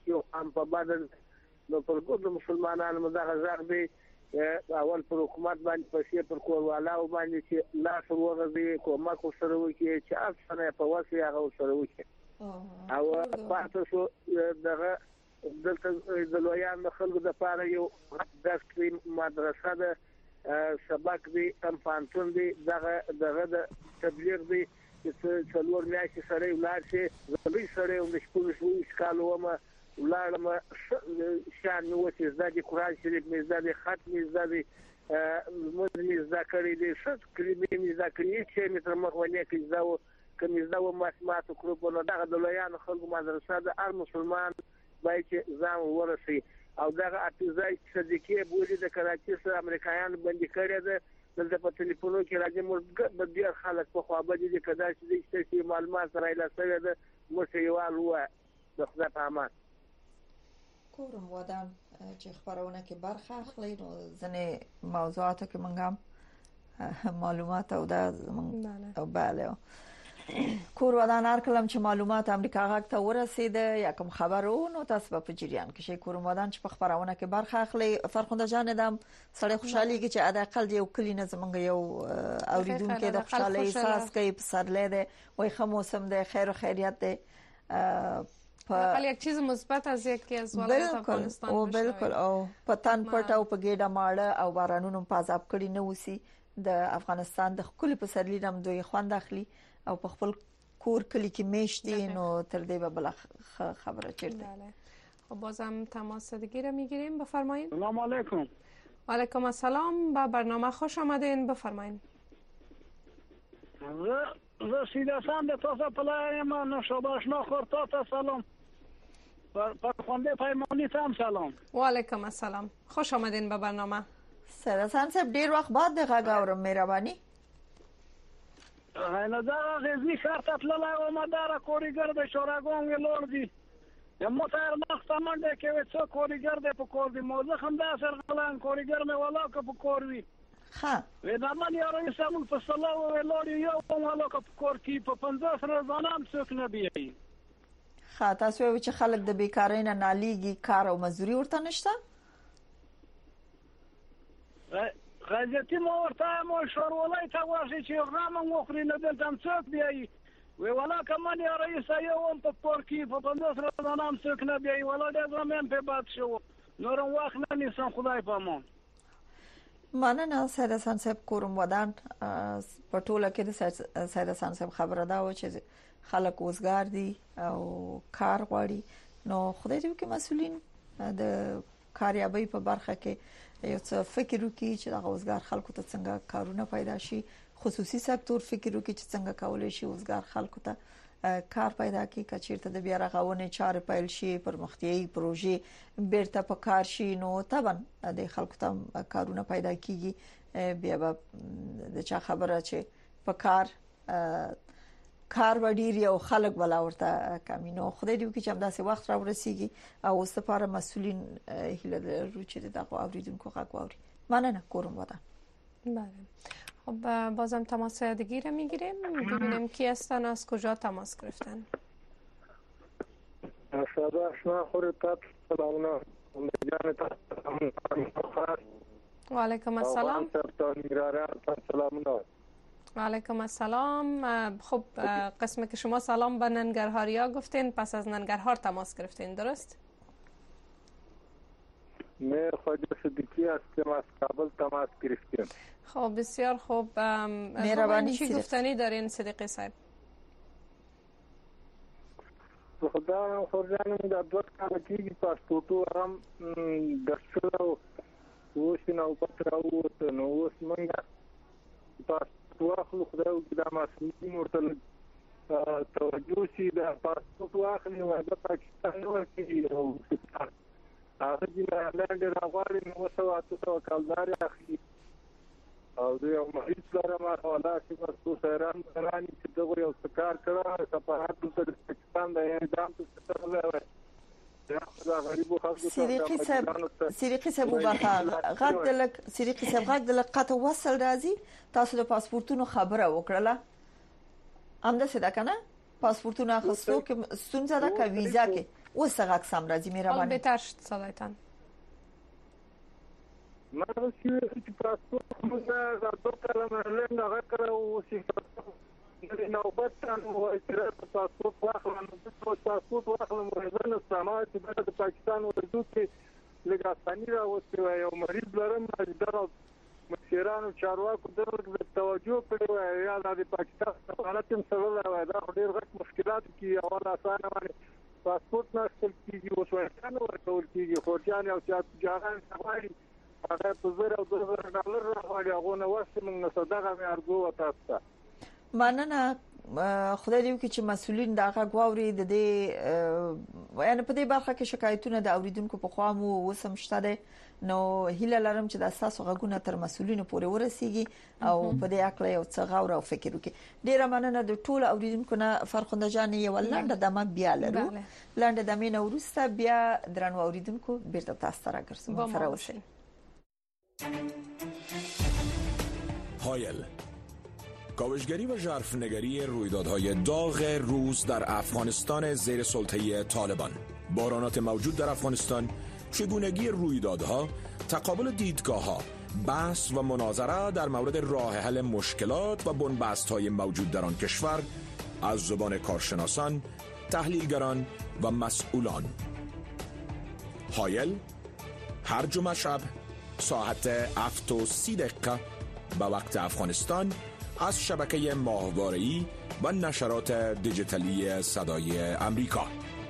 یو هم په بدل نو پر ټول مسلمانانو مدغه ځای دی اول پر حکومت باندې پسې پر کوروالاو باندې چې لاس ورغوي کومک سره وکړي چې افسانه په واسه هغه سره وکړي او پاتې شو دغه دلته د لویان خلکو د پاره یو د مدرسه ده سبق دی امپانتون دی دغه دغه د تبلیغ دی چې څلور میاشتې سره ولار شي زوی سره د شپږ شپږ کالو ما ولارم شان نو چې زادي قرآن شریف مې زادي خط مې زادي مې ذکرې دي څه کلمې مې ذکرې چې مې تر مخ کې زاو کمې زاو ماسمات کړو په دغه د لویان خلکو مدرسه د هر مسلمان باید چې ځان ورسي او دغه اتزای صدیقې بولی د کراچي سره امریکایان باندې کړی ده دلته په ټلیفون کې راځي موږ د ډیر خلک په خوا باندې د کدا چې معلومات راځي سره ده مو یوال و د خدای په امان کوم ودان چې خبرونه کې برخه اخلي نو ځنې موضوعاتو کې موږ هم معلومات او د او bale کور ودان هر کلم چې معلومات امریکا غاک ته ورسیده یا کوم خبرونه تاسو په جریان کې شي کور ودان چې په خبرونه کې برخه اخلي فرخنده جان دم سړی خوشحالي کې چې اقل یو کلی نه زمونږ یو اوریدونکو د خوشحالي احساس کوي په سرلې ده وای خو موسم ده خیر او خیریت ده حالا یک چیز مثبت از یکی از ولایت افغانستان او بالکل او پتان پټ او په ګډه ماړه او بارانونو په عذاب کړي نه وسی د افغانستان د خپل په سرلی رم دوی خوند اخلي او په خپل کور کلی کې میشتي نو تر دې به بل خبره چیرته خب بازم تماس دیگه را میگیریم بفرمایید. سلام علیکم. و علیکم السلام، به برنامه خوش آمدین، بفرمایید. رسیده سند تازه پلایم نشاباش نخور تا تا سلام پر خونده پیمانی تام سلام. و علیکم السلام، خوش آمدین به برنامه. سرسان صاحب ډیر وخت بعد د غږ اورم مهرباني. نه دا غزنی ښار ته تللی وم دا کوریګر د شوراګونګ لور دی مو تر مخته منډه کوي څو کوریګر دی په کور دی موزه هم دا سرغلان کوریګر مې ولاکه په کور وی ها ودا من یو رئیس امون په صلاح او لور یو ولاکه په کور کې په پنځه روزانه څوک نه بيي ها تاسو چې خلک د بیکارۍ نه نالیږي کار او مزدوري ورته نشته غازتی مو ورته مو شورولای ته واښي چې غرام مو خوري نه دلته څوک بيي وی ولا کمن یا رئیس یو په پورکی په پندوس روزانه څوک نه بيي ولا د زمين په باد شو نورم واخ نه نسان خدای پامون مننه سیدسان صاحب کوم ودان په ټوله کې د سیدسان صاحب خبره دا و چې خلک وزګار دي او کار غواړي نو خدای دې وکړي مسولین د کاریابۍ په برخه کې یو څه فکر وکړي چې د وزګار خلکو ته څنګه کارونه پیدا شي خصوصي سکتور فکر وکړي چې څنګه کولای شي وزګار خلکو ته کار پیدا کړي کچیرته د بیا رغونې چارې پیل شي پرمختیایي پروژې بیرته په کار شي نو طبعا د خلکو ته کارونه پیدا کیږي بیا به د چا خبره چې په کار کار وړي یو خلک ولا ورته کمینو خدای دې وکړي چې همداسې وخت را ورسیږي او اوس لپاره مسولین هیله لرو چې دغه اوریدونکو غږ واوري مننه کوم وطن. بله خب بازم تماس دیگه را میگیریم ببینیم کی هستن از کجا تماس گرفتن. صباح ما خورتات سلامونه و علیکم السلام. سلامونه. و علیکم السلام. خب قسم که شما سلام به ننگرهاریا گفتین پس از ننگرهار تماس گرفتین درست؟ نه خواجه صدیقی هستم از کابل تماس گرفتیم. خب بسیار خوب مهربانی چی گفتنی دارین صدیقی صاحب؟ خدا خورجانم د دوه کال کېږي پاسپورتو هم ګرځاو اوس نو پاتراو ته نو اوس مونږه پاسپورت واخلو خدای دې د مسؤلین ورته توجه شي د پاسپورت واخلي او د پاکستان ورکی او هغه چې لاندې راغلي نو وسو تاسو کالدار اخلي او د یو مریض لپاره ما حواله چې تاسو سره راني چې دغه یو کار کړه سفارت ته د پاکستان د اعدام څخه ترلای سریقی صاحب سریقی صاحب وبخښه غږ دلک سریقی صاحب غږ دلک قطه وصل راځي تاسو د پاسپورتونو خبره وکړه همدا څه ده کنه پاسپورتونو اخستو کې ستونزه ده که ویزا کې اوس هغه سم راځي مهرباني بهتر شد صدایتان. ما چې پاسپورت موږ دا دوه کاله مهلت هغه کړو چې نوبت نو استراحت پاسپورت واخلم نو پاسپورت واخلم ورزنه سماج چې د پاکستان ورځو کې لږه اساني راوستي وای او مریض لرم چې مشیرانو چارواکو دغه توجه کړی وای یا د پاکستان سفارت هم سره وای دا ډېر غټ مشکلات کې اول اسانه باندې پاسپورت نشته کیږي او څنګه ورکول کیږي خو ځان او چې جاهان سوالي هغه په زر او دوه زره ډالر راغلي هغه نو واسه موږ صدقه مې ارجو وتاسو مننه خدای دې وکړي چې مسؤلین دا غواړي د دې یعنی په دې برخه کې شکایتونه د اوریدونکو په خوا مو وسم شته نو هیله لرم چې د اساسو غوونه تر مسؤلینو پورې ورسیږي او په دې اړه یو څه غور او فکر وکړي. ډیره مننه د ټولو اوریدونکو نه فرخنده جان یو لنډه دمه بیا لرو لنډه دمه نو ورسته بیا درنو اوریدونکو بیرته تاسو سره ګرځم سره اوسئ. هایل کاوشگری و ژرفنگری رویدادهای داغ روز در افغانستان زیر سلطه طالبان، بحرانات موجود در افغانستان، چگونگی رویدادها، تقابل دیدگاه‌ها، بحث و مناظره در مورد راه حل مشکلات و بنبست‌های موجود در آن کشور از زبان کارشناسان، تحلیلگران و مسئولان. هایل هر جمعه شب ساعت هفت و سی دقیقه به وقت افغانستان از شبکه ماهواره‌ای و نشرات دیجیتالی صدای امریکا.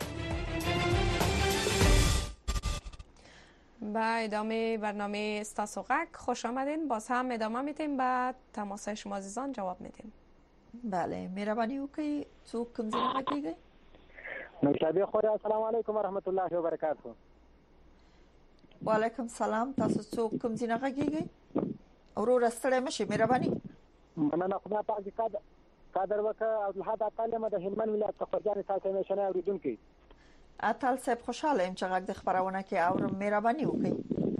با ادامه برنامه استاسوغک خوش آمدین. باز هم ادامه میدیم به تماسای شما عزیزان جواب میدیم. بله مهربانی وکړئ څوک کوم ځای راګیږي؟ نوشابه خوري السلام علیکم ورحمت الله وبرکاته. وعلیکم سلام تاسو څوک کوم ځای راګیږي؟ اورور ستړی مشه مهرباني. مننه خدای پاک دې قدر قدر وکړه او الحد اقل د هلمند ولایت څخه تاسو مې شنه اوریدونکو. اتل صاحب خوشاله ام چې غږ د خبرونه کې اورم مهرباني وکړئ.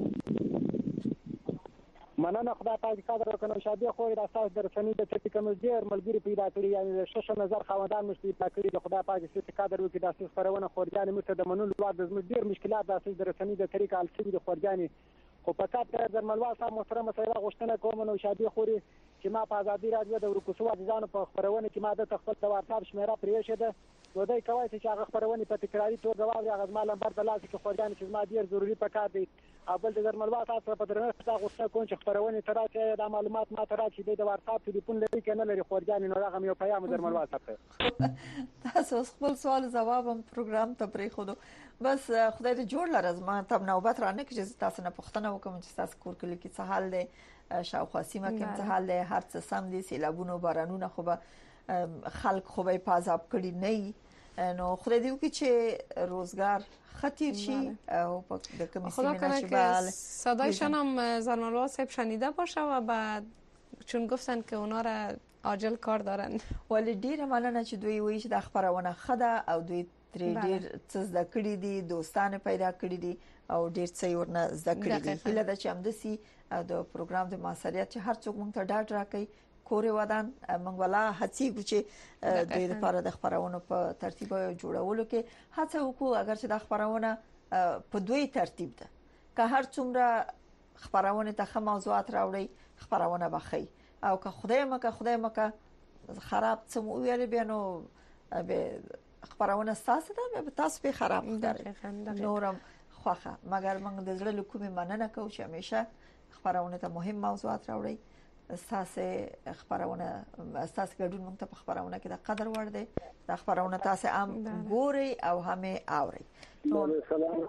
مننه خدای پاک دې قدر وکړه. شابه خو د اساس درسنی د تکي کوم ډیر ملګری پیدا کړی یعنی شش نظر خواندان مشتي پیدا کړی د خدای پاک دې قدر وکړي د اساس خبرونه خورجان مته د منلو وړ د ډیر مشکلات د اساس درسنی د طریقه الفي د خورجان خو فقط د درملوال صاحب محترم سره غوښتنه کوم نو شابه خوري چې ما په ازادي راځي د ورکوسو ځانو په خبرونه کې ما د خپل د واتساپ شمیره پرې شه نو دای کوي چې هغه خبرونه په تکراری توګه واوري هغه مال نمبر د لاسه کې خورجان چې ما ډیر ضروری پکار دی اول د درملوال صاحب په درنه غوښتنه کوم چې خبرونه تراچه د معلومات ما تراچه د واتساپ ټلیفون لري کنه لري خورجان نو هغه یو پیغام درملوال صاحب تاسو خپل سوال جوابم پروګرام ته پرې خو بس خدای دې جوړ لرز ما تب نوبت را نه کې تاسو نه پوښتنه وکم چې تاسو کور کې کې څه حال دی شاوخوا سیمه کې څه حال دی هر څه سم دي سیلابونو بارانونو خو به خلک خو به پازاب کړي نه نو خدای دې وکړي چې روزگار خطیر شي او په د کمیسیون نشبال صدایشان هم زرمالوا صاحب شنیده باشه و بعد چون گفتن که اونا را عاجل کار دارن ولی ډیر مننه چې دوی وایي چې د خبرونه خده او دوی ترې ډیر څه زده کړي دي دوستانه پیدا کړي دي او ډیر څه ورنه زده کړي دي هله د چمدسي د پروګرام د ماسریت چې هر څوک مونږ ته ډاډ راکړي کورې ودان مونږ ولا هڅې چې د دې لپاره د خبرونو په ترتیب جوړولو کې هڅه وکړو اگر چې د خبرونه په دوی ترتیب ده که هر څومره خبرونه ته موضوعات راوړي خبرونه بخي او که خدای مکه خدای مکه خراب څه مو ویل بینو به خبرونه ستاسو ده به تاسو به خراب کړئ نورم خوخه مګر موږ د زړه له کومې مننه کوو چې همیشه خبرونه ته مهم موضوعات راوړي تاسو خبرونه تاسو ګډون موږ ته په خبرونه کې د قدر ور دي د خبرونه تاسو هم ګوري او هم اوري سلام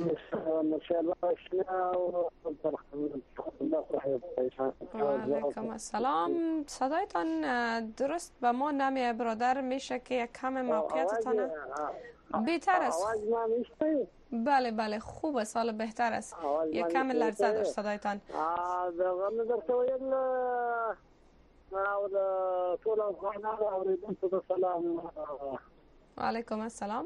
علیکم السلام صدایتان درست به ما نمیه برادر میشه که یک کم موقعیتتان بهتر است بله بله خوب است حالا بهتر است یک کم لرزه داشت صدایتان علیکم السلام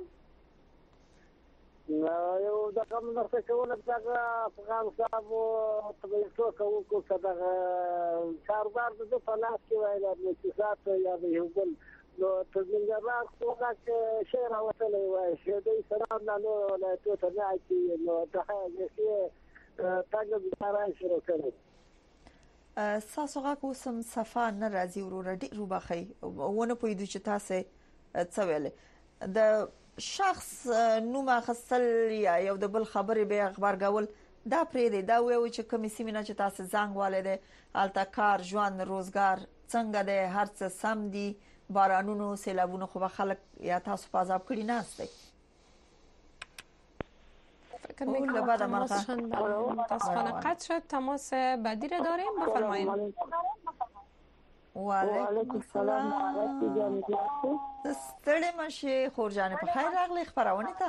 یو د کوم نرسه کول دغه افغان صاحب او تبعیض کوو کو دغه کاروبار د په لاس کې وایي د اقتصاد یا د یو بل نو تزنګران خو دا چې شعر اوتلې وای چې د سلام له ولایتو ته نه اچي نو دا هغه تاګه باران شروع کړي ساسو غاکو سم صفا نه راځي ورور ډیر وبخي ونه پویدو چې تاسو څه ویل د شخص نوم خصل یا یو د بل خبرې به اخبار غول دا پرې دی دا ویو چې کومې سیمه چې تاسو زنګ والده الته کار ژوند روزګار څنګه ده هر څه سم دي بارانونو سیلابونو خو خلک یا تاسو په عذاب کړی نهسته فکر میکنم تماس متاسفانه قطع شد. تماس بعدی را داریم بفرمایید. و علیکم السلام. ستړي مشه خورجان په خیر راغلی خبرونه ته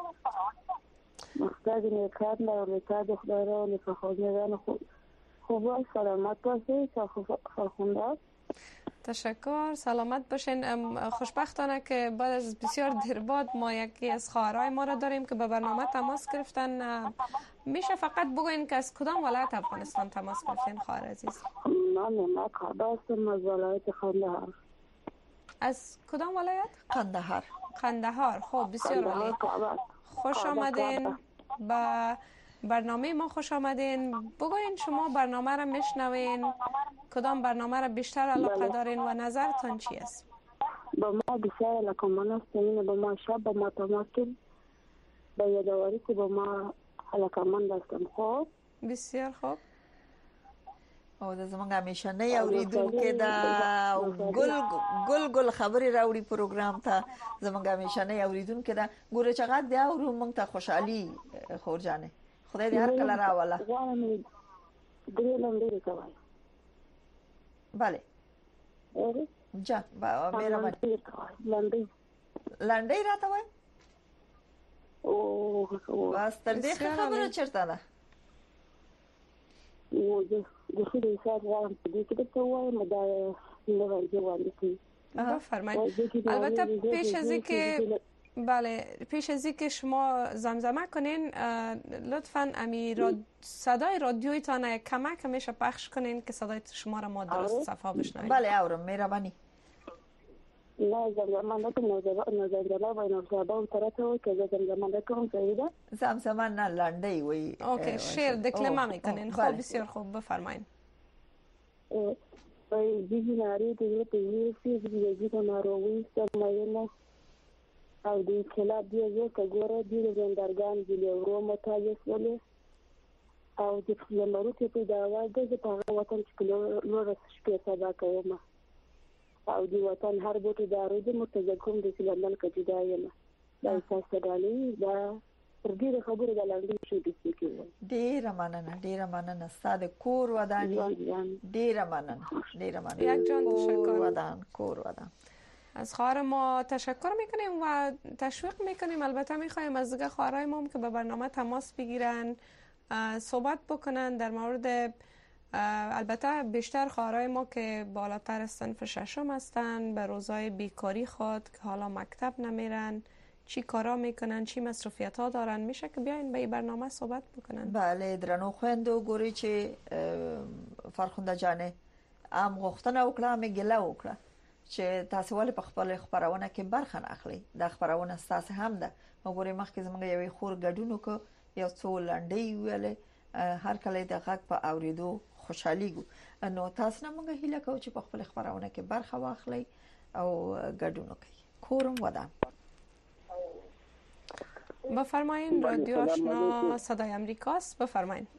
مختاج نیکات نه ولتا د خدای را له خوږه خو خوب سلامت باشید خواخونده. تشکر سلامت باشین. خوشبختانه که بعد از بسیار دیر بعد ما یکی از خواهرای ما را داریم که به برنامه تماس گرفتن. میشه فقط بگوین که از کدام ولایت افغانستان تماس گرفتین خواهر عزیز؟ من من کابل از ولایت قندهار. از کدام ولایت؟ قندهار. قندهار. خب بسیار عالی. خوش آمدین با برنامه ما خوش آمدین. بگوین شما برنامه را میشنوین کدام برنامه را بیشتر علاقه دارین و نظرتان چی است؟ با ما بیشتر علاقه من است این با ما شب با ما تماس کن با یادآوری که با ما علاقه من هستم. خوب بسیار خوب. او د زمونږ همیشه نه اوریدونکو دا ګل ګل ګل خبري راوړي پروګرام ته زمونږ همیشه نه اوریدونکو دا ګوره چې غږ دی او مونږ ته خوشحالي خورجانه خدای دې هر کله راوله. درې لنډې کوي. بله جان با مهرباني لنډې لنډې راته وای او بس تر دې خبره چرته ده و د خو دې سات راځم دې کې ته وای مدا نه راځي وایي. بفرمایید. البته پیش از اینکه بله پیش از اینکه شما زمزمه کنین لطفاً امی راد... صدای رادیویتان یک کمک میشه پخش کنین که صدای شما را ما درست صفا بشنویم. بله اورم مهربانی. نه زمزمه نکنم نزدیکلا با نوشابه طرفه و که زمزمه نکنم سعیده. زمزمه نه لنډی وی. اوکی شعر دکلمه میکنین. خوب بسیار خوب بفرمایید. ای دیگه ناری دیگه دیگه سی دیگه دیگه ناروی سرمایه او د انقلاب دی یو کګوره د زندرګان دی ورو متاجس ولې او د فلمرو ته په دا واګه چې په وطن کې لور شپې سبا کوم او د وطن هر بوټي دارو د متزکم د سلمان کټی دا یم دا تاسو دالي دا پر دې خبره د لاندې شو د سکه ډیر مننه ډیر مننه ستاسو کور ودان ډیر مننه ډیر مننه یک جان تشکر ودان کور ودان. از خواهر ما تشکر میکنیم و تشویق میکنیم. البته میخوایم از دیگه خواهرای ما که به برنامه تماس بگیرن صحبت بکنن در مورد البته بیشتر خواهرای ما که بالاتر از صنف ششم هستن به روزای بیکاری خود که حالا مکتب نمیرن چی کارا میکنن چی مصروفیت ها دارن میشه که بیاین به این برنامه صحبت بکنن. بله درنو خويندو ګوري چې فرخنده جانه ام غوښتنه وکړه مې ګله وکړه چې تاسو ولې په خپل خبرونه کې برخه نه اخلي. د خبرونه تاسو هم ده وګورئ مخکې زموږ یو خور ګډونو کو یو څو لنډي ویلې هر کله د غږ په اوریدو خوشحالي ګو نو تاسو نه موږ هیله کوو چې په خپل خبرونه کې برخه واخلي او ګډونو کوي. کورم ودان. بفرمایید. رادیو آشنا صدای امریکاست. بفرمایید.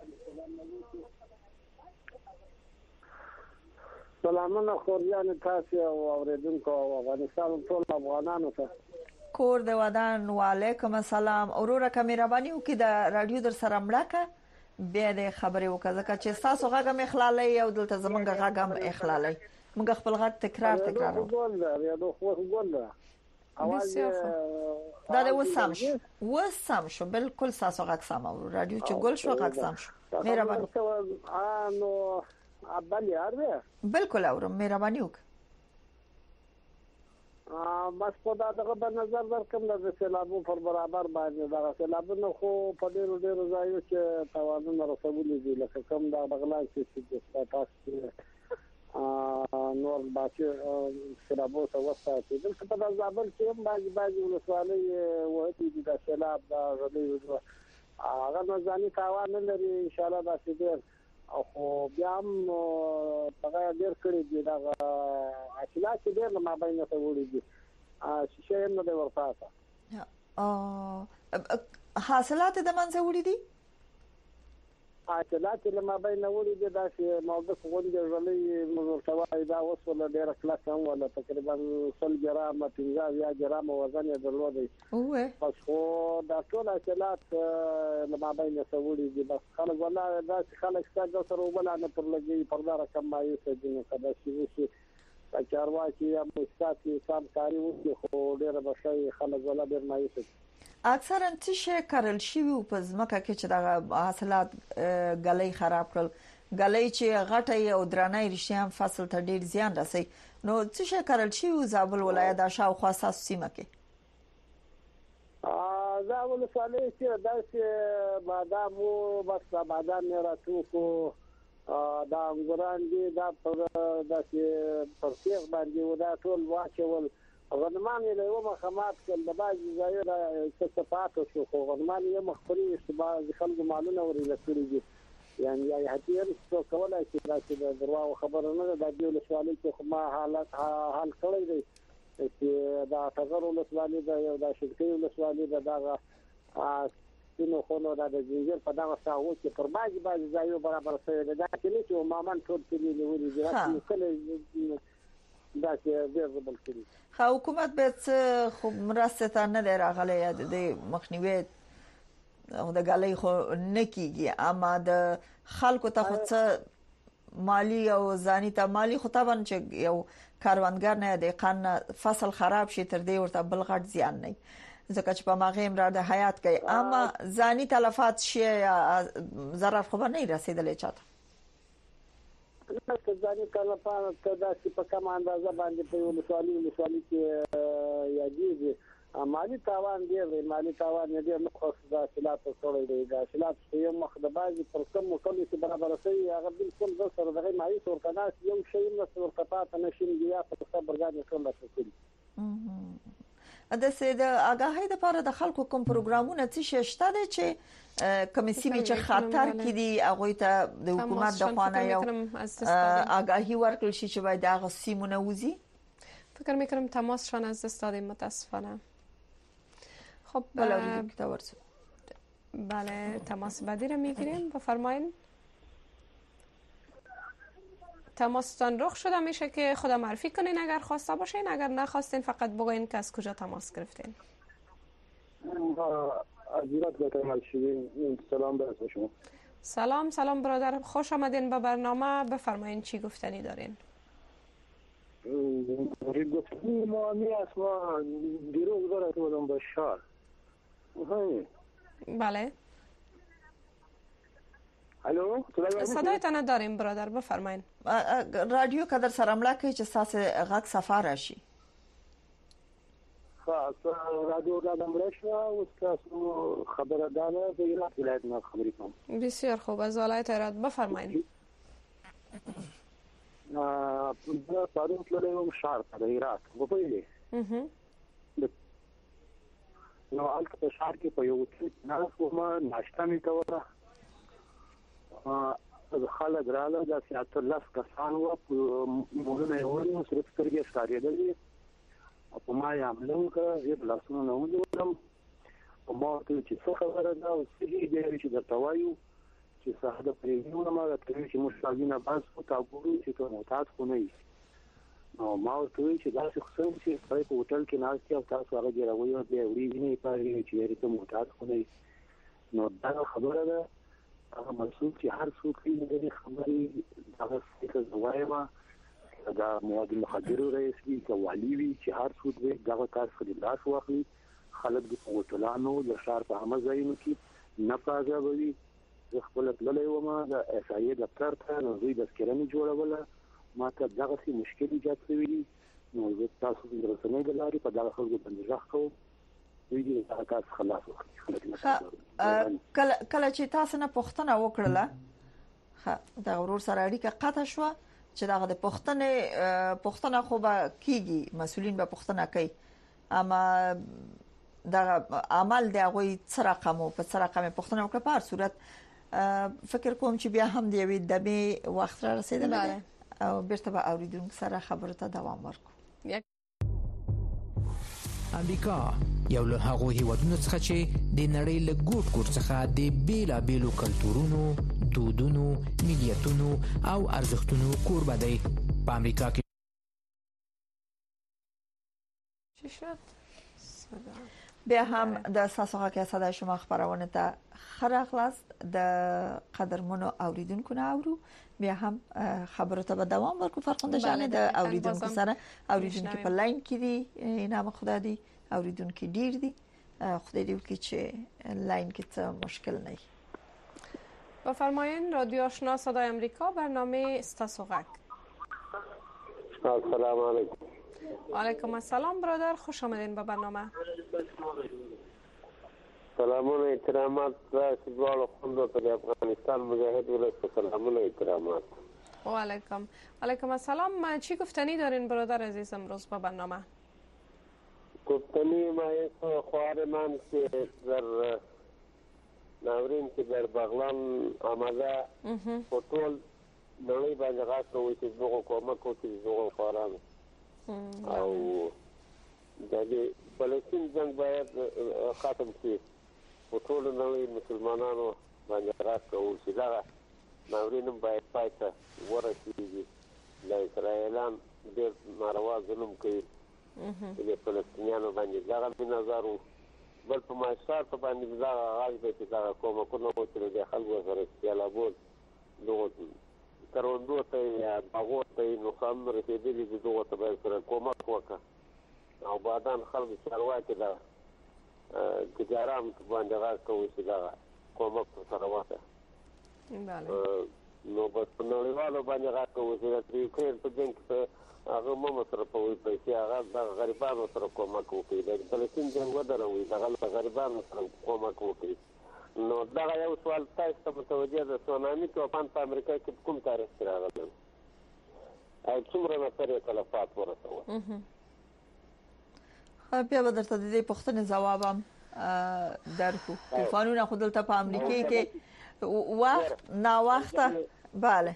سلامونه خورجان تاسو او اوریدونکو افغانستان ټول افغانانو ته کور د ودان. وعلیکم السلام. اورور کمربانی او کې د رادیو در سره مړه بیا د خبرې وکړه چې تاسو غږم اخلالي او دلته زمونږ غږم اخلالي موږ خپل غږ تکرار تکرار ګول دا یو خو ګول دا اواز دا د وسام شو وسام شو بالکل تاسو غږ سم او رادیو چې ګل شو غږ سم شو. مهرباني. نو ابل یار دی بالکل اورم مهرباني وک ا بس په دا دغه په نظر درکم د سیلابو پر برابر باندې دا سیلابونه خو په ډیرو ډیرو ځایو کې توانونه رسولي دي لکه کوم دا بغلان چې د تاسو ا نو اور باقي سرابو ته وساتي دلته په ځابل کې هم باندې باندې ولسوالۍ وهتي دي د سیلاب د غلي هغه ځاني تاوان نه لري ان شاء الله دا سیدر او بیا هم هغه ډېر کړی دی دا اصلاح چې ډېر ما باندې ته وړي دي ا شي نه د ورپاسه ا حاصلات د منځ وړي دي حاصلات له ما باندې وړي دي دا چې موقف غونډه ولې موږ توای دا وسوله ډېر کلاس هم ولا تقریبا سل جرام پنځه یا جرام وزن یې درلودي اوه پس خو دا ټول حاصلات له ما باندې وړي دي بس خلک ولا دا خلک څنګه سره ولا نه پر لګي پردا رقم مایوس دي نو کدا چې چې چارواکي یا مستاتی سم کاری وکړي خو ډېر بشي خلک ولا ډېر مایوس دي اکثرا څه کارل شي په ځمکه کې چې د حاصلات غلې خراب کړل غلې چې غټه او درنۍ رښتیا فصل ته ډېر زیان رسي نو څه کارل شي زابل ولایت د شاوخوا ساس سیمه کې ا زابل ولایت چې داسې بادام او بس بادام نه راتو کو دا انګوران دي دا پر داسې پرتیغ باندې ودا ټول واچول غنمان له یو مخامات کله د باجی ځای را صفات شو خو غنمان یې مخفري استباز خلک معلومه وري لکړي دي یعنی یا هتیر څو کولای شي چې دروا خبر نه د دې له سوالي چې ما حالت حل کړی دی چې دا تغیر له سوالي دا یو دا شرکتي له سوالي دا دا نو خو نو دا د جنجر په دغه ساو چې پر باجی باجی ځای برابر سره دا چې نه چې مامان ټول کلی نیولې دي راځي کله دا چې ډېر بل کړي خو حکومت به څه خو مرسته نه لرغله د مخنیوي او د غلې خو نکیږي اما د خلکو ته خو څه مالی او ځاني ته مالی خو طبعا چې یو کاروانګر نه د قان فصل خراب شي تر دې ورته بل غټ زیان نه ځکه چې په ماغه امرار د حیات کوي اما ځاني تلفات شي یا ضرر خو نه رسیدلې چاته که ځاني تلفات کدا چې په کوم اندازه باندې په ولسوالۍ ولسوالۍ کې یادېږي مالی تاوان دی مالی تاوان دی نو خو دا سلات سره دی دا سلات یو مخ د بازي پر کوم کلی چې برابر شي هغه بالکل د سره دغه مایي تور کنه یو شی نه سره پاتې نشي بیا په صبر غاړي ټول شي د سید اگاهی د لپاره د خلکو کوم پروګرامونه څه شته دي چې کمیسیمي چې خاطر کې دي هغه ته د حکومت د خوانه یو اگاهی ورکړل شي چې باید هغه سیمونه وزي فکر میکنم تماسشان از دست دادیم متاسفانه. خب بله بله تماس بعدی رو میگیریم بفرمایید. تماستان رخ شده میشه که خدا معرفی کنین اگر خواسته باشین، اگر نخواستین فقط بگوین که از کجا تماس گرفتین. سلام برای شما. سلام سلام برادر، خوش آمدین به برنامه. بفرمایین چی گفتنی دارین؟ گفتنی ما می است ما دیروز دارد بودم به شهر. بله الو صدایتان داریم برادر، بفرمایین. رادیو کدر سرملا که چه ساس غاک سفر راشی خاص رادیو دادم رشوه و استاسو خبر داده به ایران ولایت ما خبری کنم. بسیار خوب، از ولایت ایران بفرمایین. ا پارون تللم شهر د ایران وپیلې نو البته په شهر کې په یو څه نه کومه ناشته می کوله ا خالد رااله د سیاست الله کسان و مولونه ورنو سره سترګې ښکارېدلې په ما یې عملو کړ یې بلاسونو نه ولوم او ما ته چې څه خبره ده او څه دې چې د توایو چې صاحب پریږدو ما د ترې چې مشاګینه باز او تاسو چې ته معتاد خو نه نو ما ورته چې دا څه خصوص چې په هوټل کې ناشته او تاسو هغه جوړوي او دې وړي نه پاره چې ته معتاد خو نه نو دا خبره ده هغه مسؤل چې هر څوک دې خبرې هغه څه زوايما دا مواد مخدر رئیس وی کوالي وی چې هر څوک دې دا کار خپل لاس واخلي خلک د هوټلانو د شهر په هم ځایونو کې نه پاګوي زه خپل تللی وم د اس ای دفتر ته نو دوی د سکرنې جوړوله ما ته دغه څه مشکل ایجاد شوی دی نو زه تاسو د رسنۍ د لارې په دغه خلکو باندې ځخ کوم دوی دې هغه کار خلاص وکړي. کله کله چې تاسو نه پوښتنه وکړله دا ورور سره اړیکه قطع شو چې دا د پښتنې پښتنه خو به کیږي مسولین به پښتنه کوي اما دا عمل دی هغه سره کوم په سره کوم پښتنه وکړه په هر صورت فکر کوم چې بیا هم دی وی د به وخت را رسیدل او بیرته به اوریدونکو سره خبرو ته دوام ورکړو. امریکا یو له هغو هیوادونو څخه چې د نړۍ له ګوټ ګوټ څخه د بیلابیلو کلتورونو، دودونو، ملیتونو او ارزښتونو کوربه دی. په امریکا کې بیا هم د ساسوغه کې صدای شما خبرونه ته خراغلاست د قدرمنو اوریدونکو نه اورو بیا هم خبرو ته به دوام ورکو فرخنده جان د اوریدونکو سره اوریدونکو په لاین کې دي نام خدا دی اوریدونکو ډیر دي خدای دې وکړي چې لاین کې څه مشکل نه وي. بفرمایید رادیو آشنا صدای آمریکا برنامه ساسوغه. السلام علیکم. و علیکم السلام برادر خوش آمدین به برنامه. سلامونه احترامات راشد والا خوندو تا افغانستان مجاهد ولست سلامونه احترامات. و علیکم علیکم السلام. چی گفتنی دارین برادر عزیز امروز به برنامه؟ گفتنی ما یک خواهر من که در ناورین که در بغلان آمده فوتول نوی باندې غاښ کوي چې زغو کومک کوي زغو خواران او د دې فلسطین جنگ باید ختم شي په ټول نړۍ مسلمانانو باندې راکول شي دا ناورین باید پای ته ورسیږي. د اسرائیلان ډېر ناروا ظلم کوي د فلسطینیانو باندې دا په نظر بل په ماشار په باندې دا غاښ به چې دا کومکونه وکړي د خلکو سره استعلابول دوه کروندو ته یا باغو ته نو کوم رسیدلی د دوه ته به سره کومک وکړه او بعدان خلک چارواکي دا تجارت باندې راکوي چې دا کومک سره وکړه. نو بس په نړیوالو باندې راکوي چې د یوکرین په جنګ کې هغه مو سره په وی پیسې هغه د غریبانو سره کومک وکړي د فلسطین جنگ ودروي د غریبانو سره کومک وکړي. نو دا یو سوال تاسو ته متوجه ده سونامي توفان په امریکا کې کوم تاریخ کې راغلی او څومره نفر تلفات ورسول؟ بیا به درته د دې پوښتنې جواب هم درکو. طوفانونه خو دلته په امریکا کې وخت نا وخته bale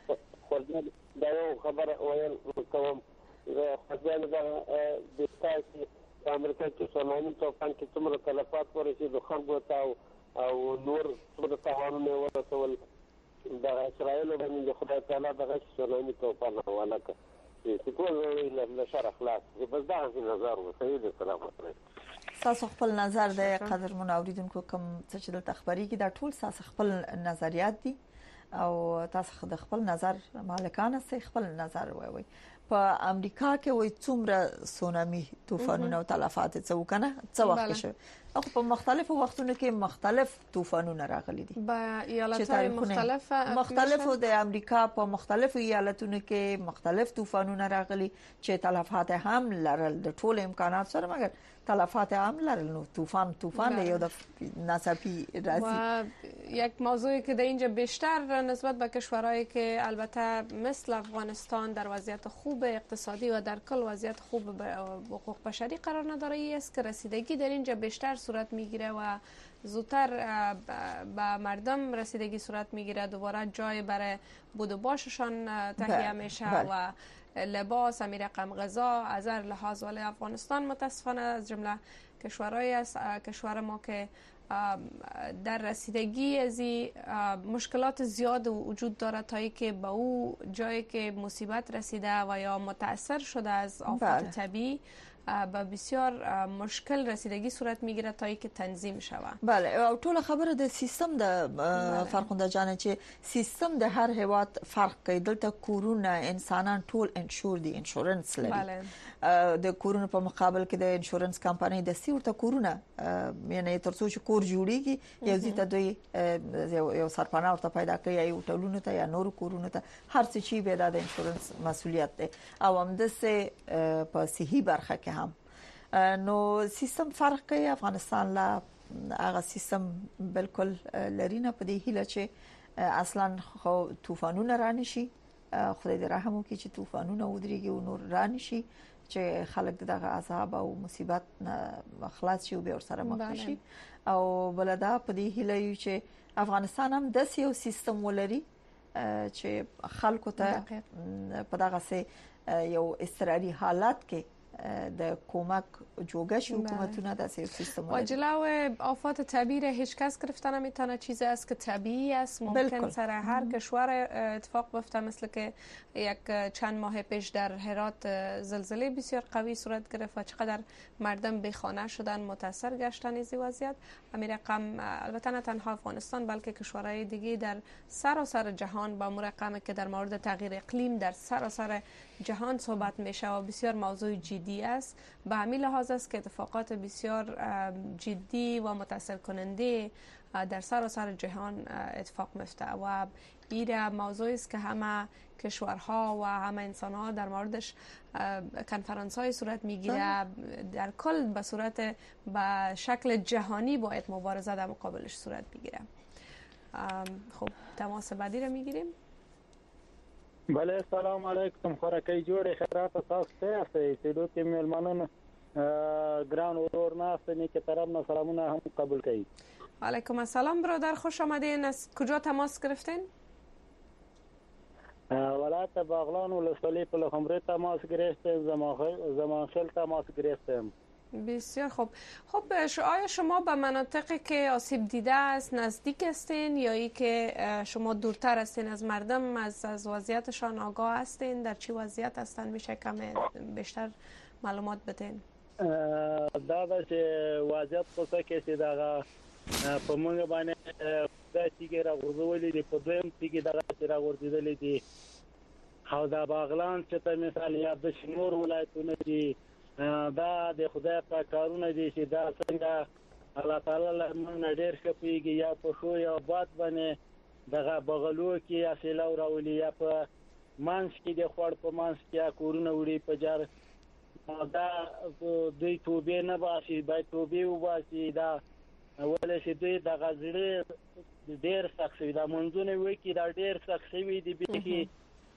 دا یو خبره ویل کوم زه خپل د تاسو په امریکا کې سونامي توفان کې څومره تلفات ورسېدو خلکو ته او نور څومره تاوانونه ورسول د اسرائیل باندې خدای تعالی دغه سونامي توفان حواله کړ چې ټول له شر اخلاص بس دا نظر و سید سلام علیکم. تاسو خپل نظر د قدر منوریدونکو کوم څه چې د خبري کې دا ټول تاسو خپل نظریات دي او تاسو د خپل نظر مالکانه سي خپل نظر وایي. په امریکا کې وای څومره سونامي طوفانونه او تلفات څه وکنه څه وخت شو او په مختلفو وختونو کې مختلف طوفانونه راغلي دي په ایالتونو مختلف مختلفو د امریکا په مختلفو ایالتونو کې مختلف طوفانونه راغلي چې تلفات هم لرل د ټول امکانات سره مګر تلفات هم لرل. نو طوفان طوفان دی یو د ناڅاپی راځي. یک موضوعی که در اینجا بیشتر نسبت به کشورهایی که البته مثل افغانستان در وضعیت خوب اقتصادی و در کل وضعیت خوب حقوق بشری قرار نداره است که رسیدگی در اینجا بیشتر صورت میگیره و زودتر به مردم رسیدگی صورت میگیره. دوباره جای برای بود و باششان تهیه میشه و لباس امیر رقم غذا از هر لحاظ. ولی افغانستان متاسفانه از جمله کشورهایی است کشور ما که در رسیدگی از مشکلات زیاد وجود داره تا ای که به او جایی که مصیبت رسیده و یا متاثر شده از آفات طبیعی به بسیار مشکل رسیدگی صورت میگیره تا ای که تنظیم شوه. بله او ټول خبره د سیستم د فرخنده جان چې سیستم د هر هیواد فرق کوي. دلته کورونه انسانان ټول انشور دي انشورنس لري. بله د کورونو په مقابل کې د انشورنس کمپنۍ د سیورته کورونه یعنی ترڅو چې کور جوړیږي یو ځای ته دوی یو سرپناه ورته پیدا کوي یا هوټلونو ته یا نور کورونو ته هر څه چې به د انشورنس مسولیت دی او هم د سه په صحي برخه کې هم نو سیستم فرق کوي. افغانستان لا هغه سیستم بالکل لري نه په دې هیله چې اصلا خو طوفانونه رانشي خدای دې رحم وکړي چې طوفانونه ودرېږي او نور رانشي چې خلک دغه عذاب او مصیبت خلاص شي او به سره مخ شي او بلدا په دې هیله چې افغانستان هم د یو سیستم ولري چې خلکو ته په دغه سه یو استراري حالات کې د کمک جوگش حکومتونه در سیستم و جلو آفات طبیعی هیچ کس گرفتن نمیتونه. چیزی است که طبیعی است، ممکن سر هر کشور اتفاق بیفته. مثل که یک چند ماه پیش در هرات زلزله بسیار قوی صورت گرفت و چقدر مردم بی خانه شدن، متاثر گشتن از وضعیت. همین رقم البته نه تنها افغانستان بلکه کشورهای دیگه در سراسر جهان با رقمی که در مورد تغییر اقلیم در سراسر جهان صحبت میشه و بسیار موضوع جدی است. به همین لحاظ است که اتفاقات بسیار جدی و متاثر کننده در سراسر جهان اتفاق میفته و این موضوعی است که همه کشورها و همه انسانها در موردش کنفرانس های صورت میگیره. در کل به صورت به شکل جهانی باید مبارزه در مقابلش صورت بگیره. خب تماس بعدی رو میگیریم. بله سلام علیکم. خورکی جوړ خیرات تاسو ته اسې چې دوی میلمانونو ګران اورور ناستنی که طرف نه سلامونه هم قبول کړئ. علیکم السلام برادر، خوش آمدین. از کجا تماس گرفتین؟ ولایت باغلان ولسوالی پلخمری تماس گرفتم. زمان خیل تماس گرفتم. بسیار خوب. خب آیا شما به مناطقی که آسیب دیده است نزدیک هستین یا ای که شما دورتر هستین از مردم، از از وضعیتشان آگاه هستین؟ در چی وضعیت هستن؟ میشه کم بیشتر معلومات بدین؟ دا د وضعیت څه کې چې دا په موږ باندې د تیګ را غوړولې دي، په دویم تیګ دا را غوړېدلې دي. او دا باغلان چې ته مثال یا د شنور ولایتونه دي، دا د خدای په کارونه دي چې دا څنګه الله تعالی له موږ ډېر شپېږي. یا په شو یا باد باندې دغه بغلو کې یا سیلاو راولي، یا په مانس کې د خوړ په مانس کې کورونه وړي په جار. دا دوی توبې نه باسي، باید توبې وباسي. دا ولې چې دوی د غزړې ډېر سخت شوي، دا منځونه وایي چې دا ډېر سخت شوي دي. بیخي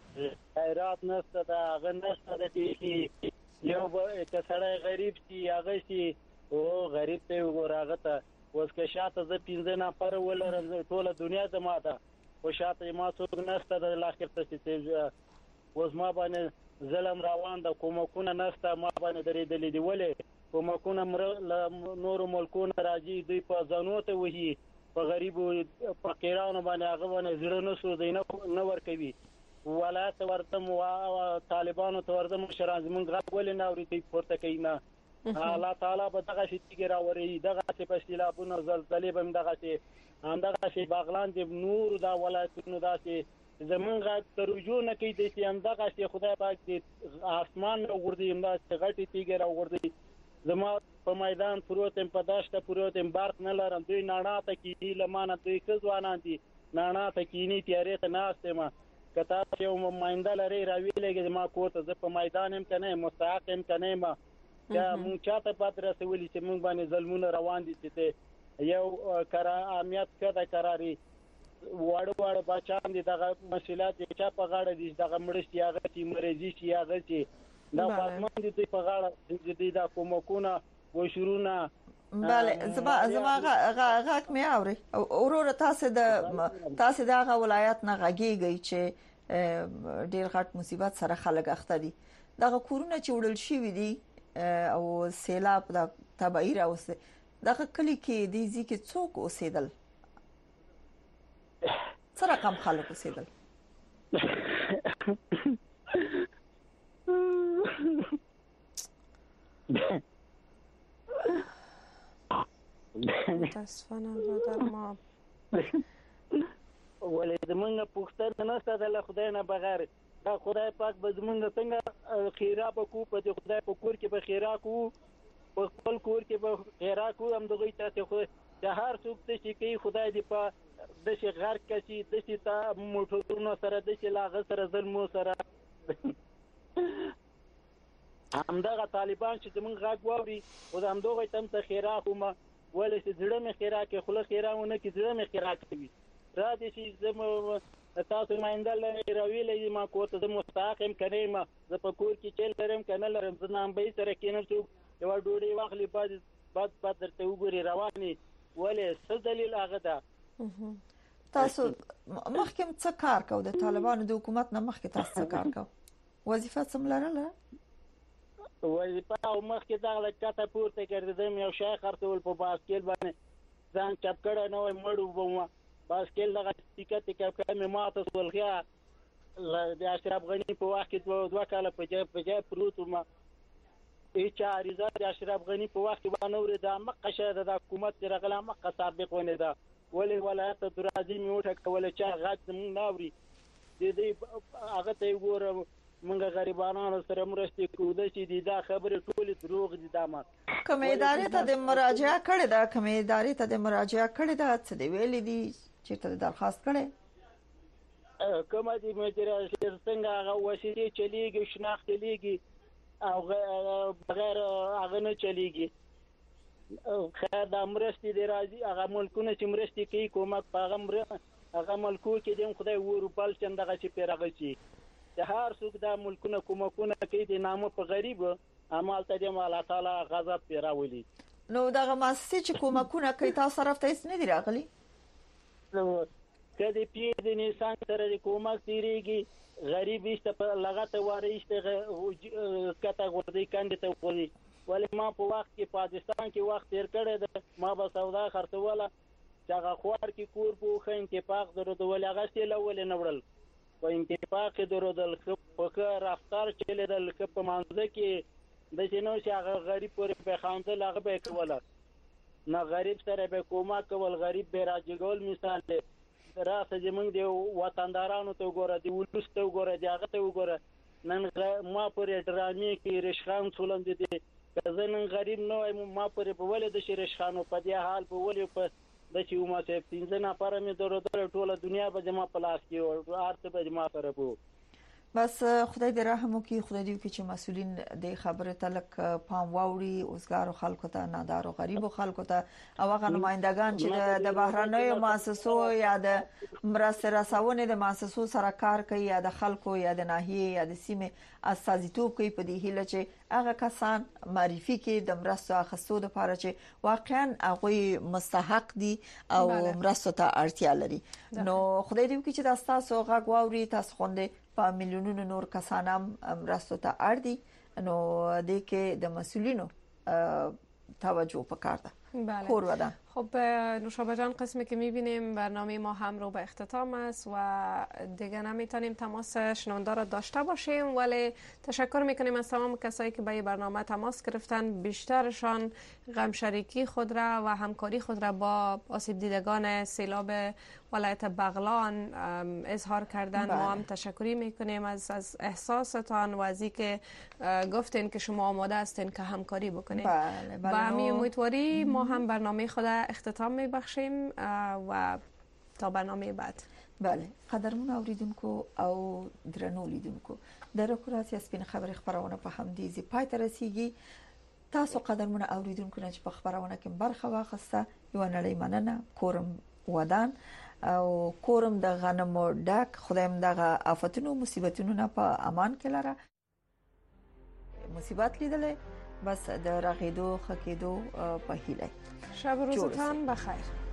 خیرات نشته، دا هغه نشته د بیخي. یو که سړی غریب شي هغه شي او غریب ته وګوره هغه ته اوس که شاته زه پنځه نفر ولرم ټوله دنیا زما ده، خو شاته ما څوک نشته د اخر ته چې اوس ما باندې ظلم روان ده، کومکونه نشته ما باندې درېدلي دي. ولې کومکونه له نورو ملکونو راځي، دوی په ځانو ته وهي، په غریبو فقیرانو باندې هغه باندې زړه نه سوځي نه ورکوي. ولایت ورتم او طالبانو ته ورته مشران زمونږ غږ ولې نه اوري، دوی پورته کوي نه. الله تعالی به دغه شي تیګ راوري، دغه شي په سیلابونو زلزلې به دغه شي همدغه شي باغلان دي نور دا ولایتونو داسې زمونږ غږ ترجو نه کوي چې همدغه شي خدای پاک دې اسمان وګوري، همدغه غټي تیګ راوړي. زما په میدان پروتم په داشته پروتم برق نه لرم، دوی ناڼا ته کیږي لمانه، دوی ځوانان دي ناڼا ته کینی تیارې ته ناشته ما کته یو ماینده لري راویلېږي ما کوته زه په میدان هم کنه مستحق هم کنه ما یا مونږ چاته پات رسولې چې مونږ باندې ظلمونه روان دي چې یو کرا امیت کده قراري وړ وړ بچان دي دغه مسئلات چې په غاړه دي دغه مړشتي هغه چې مریضي شي هغه چې دا پاتمان دي په غاړه دي دا کومکونه و شروعونه. بله زما زما غاک می اوري اورور تاسو د تاسو دغه ولایت نه غږیږي چې ډیر غټ مصیبت سره خلک اخته دي. دغه کورونه چې وړل شي دي او سیلاب د تبعی راوسته دغه کلی کې د ځکه څوک اوسېدل، سره کم خلک اوسېدل. متاسفانه برادر ما ولې زمونږ پوښتنه نشته د خدای نه بغیر. دا خدای پاک به زمونږ څنګه خیره وکړو، په دې خدای په کور کې به خیره کو، په خپل کور کې به خیره کو. هم دغه ته خو د هر څوک ته کوي خدای دې په د شي غر کشي د شي تا موټرونو سره د شي لاغه سره ظلم سره همدغه طالبان چې زمونږ غږ واوري او همدغه تم ته خیره کوم. ولې چې زړه مې خیره کې خله خیره ونه کې زړه مې خیره کوي را دي چې زم تاسو مایندل راویلې ما کوته د مستحقم کنه ما ز په کور کې چل لرم کنه لرم زه نام به سره کینم څو یو ډوډۍ واخلي بعد بعد بعد درته وګوري رواني ولې څه دلیل هغه ده. تاسو مخکې څه کار کوو د طالبانو د حکومت نه مخکې تاسو څه کار کوو وظیفه څه ملرله؟ وظیفه او مخکې دا لکه پورته کړم یو شای خرڅول په باسکل باندې ځان چپ کړه نو مړو بوم باسکل دغه ټیکټ ټیکټ کمه ماته سولغه د اشرف غنی په وخت کې دوه کاله په جای په جای پروت ما هیڅ اړیزه د اشرف غنی په وخت باندې ورې د مقه شه د حکومت رغلا مقه سابق ونه ده ولې ولایت درازي میوټه کوله چې غاټ مونږ ناوري د دې هغه ته وګورم مونږ غریبانو سره مرستې کوو د چې دا خبره ټول دروغ دي دا ما کوم ادارې ته د مراجعه کړې ده کوم ادارې ته د مراجعه کړې ده څه دی ویلي دي چې ته درخواست کړې کومه دي مجرا څنګه هغه وسیلې چلیږي شناخت چلیږي او بغیر هغه نه چلیږي خیر د مرستې دی راځي هغه ملکونه چې مرستې کوي کومک په هغه هغه ملکو کې د خدای ورپال چندغه چې پیرغه شي د هر څوک د ملکونه کومکونه کوي د نامه په غریب عمل ته د الله تعالی غضب پیراولي. نو دغه مؤسسې چې کومکونه کوي تاسو طرف ته هیڅ نه دی راغلي؟ نو کله پی د انسان سره د کومک تیریږي غریب ایسته په لغته واره ایسته کته غوړي کاندې ته وړي ولې ما په وخت کې پاکستان کې وخت تیر کړی ده ما به سودا خرڅوله چې هغه خوار کې کور په خو انتفاق درته ولې هغه ستې لول نه وړل په انتفاق درودل په رفتار چلیدل په منځ کې د شنو چې هغه غریب پورې په خاندل هغه به کوله نه غریب سره به کومه کول غریب به راځګول مثال دی راځي چې موږ د وطندارانو ته وګوره دی ولست ته وګوره دی هغه ته وګوره نن ما پورې ډرامې کې رشخان څولم دي که نن غریب نه ما پورې په ولې د شرشخانو په دی حال په ولې په د چې ومه چې پنځه نفر مې درودل ټوله دنیا به جما پلاس کې او ارته به جما سره بو بس خدای دې رحم وکړي خدای دې وکړي چې مسؤلین د خبره تلک پام واوري اوسګارو خلکو ته نادارو غریبو خلکو ته او هغه نمائندگان چې د بهرنیو مؤسسو یا د مرسته رسونې د مؤسسو سره کار کوي یا د خلکو یا د ناحیه یا د سیمه استازیتوب کوي په دې هیله چې هغه کسان معرفي کې د مرستو اخیستو لپاره چې واقعا هغه مستحق دي او مرستو ته اړتیا لري. نو خدای دې وکړي چې تاسو غږ واوري تاسو خوندې په میلیونونو نور کسان هم مرستو ته اړ دي نو د کې د مسؤلینو توجه پکار ده. بله. خب نوشابه جان قسمی که میبینیم برنامه ما هم رو به اختتام است و دیگه نمیتونیم تماس شنونده را داشته باشیم ولی تشکر میکنیم از تمام کسایی که به این برنامه تماس گرفتن بیشترشان غم شریکی خود را و همکاری خود را با آسیب دیدگان سیلاب ولایت بغلان اظهار کردن. بله. ما هم تشکری میکنیم از از احساستان و از اینکه گفتین که شما آماده هستین که همکاری بکنین. بله. بله. و همین امیدواری ما هم برنامه خود اختتام میبخشیم و تا برنامه بعد. بله قدرمن اوریدونکو او درنو لیدونکو د رکوراسي سپین خبري خبرونه په همدې ځای پای ته رسیدي. تاسو قدرمن اوریدونکو نه چې په خبرونه کې برخه واخسته یو نړۍ مننه. کورم ودان او کورم د غنمو ډک خدایم دغه آفتونو مصیبتونو نه په امان کې لره مصیبت لیدلې بس د رغیدو خکېدو په هیله. شب روزتان بخیر.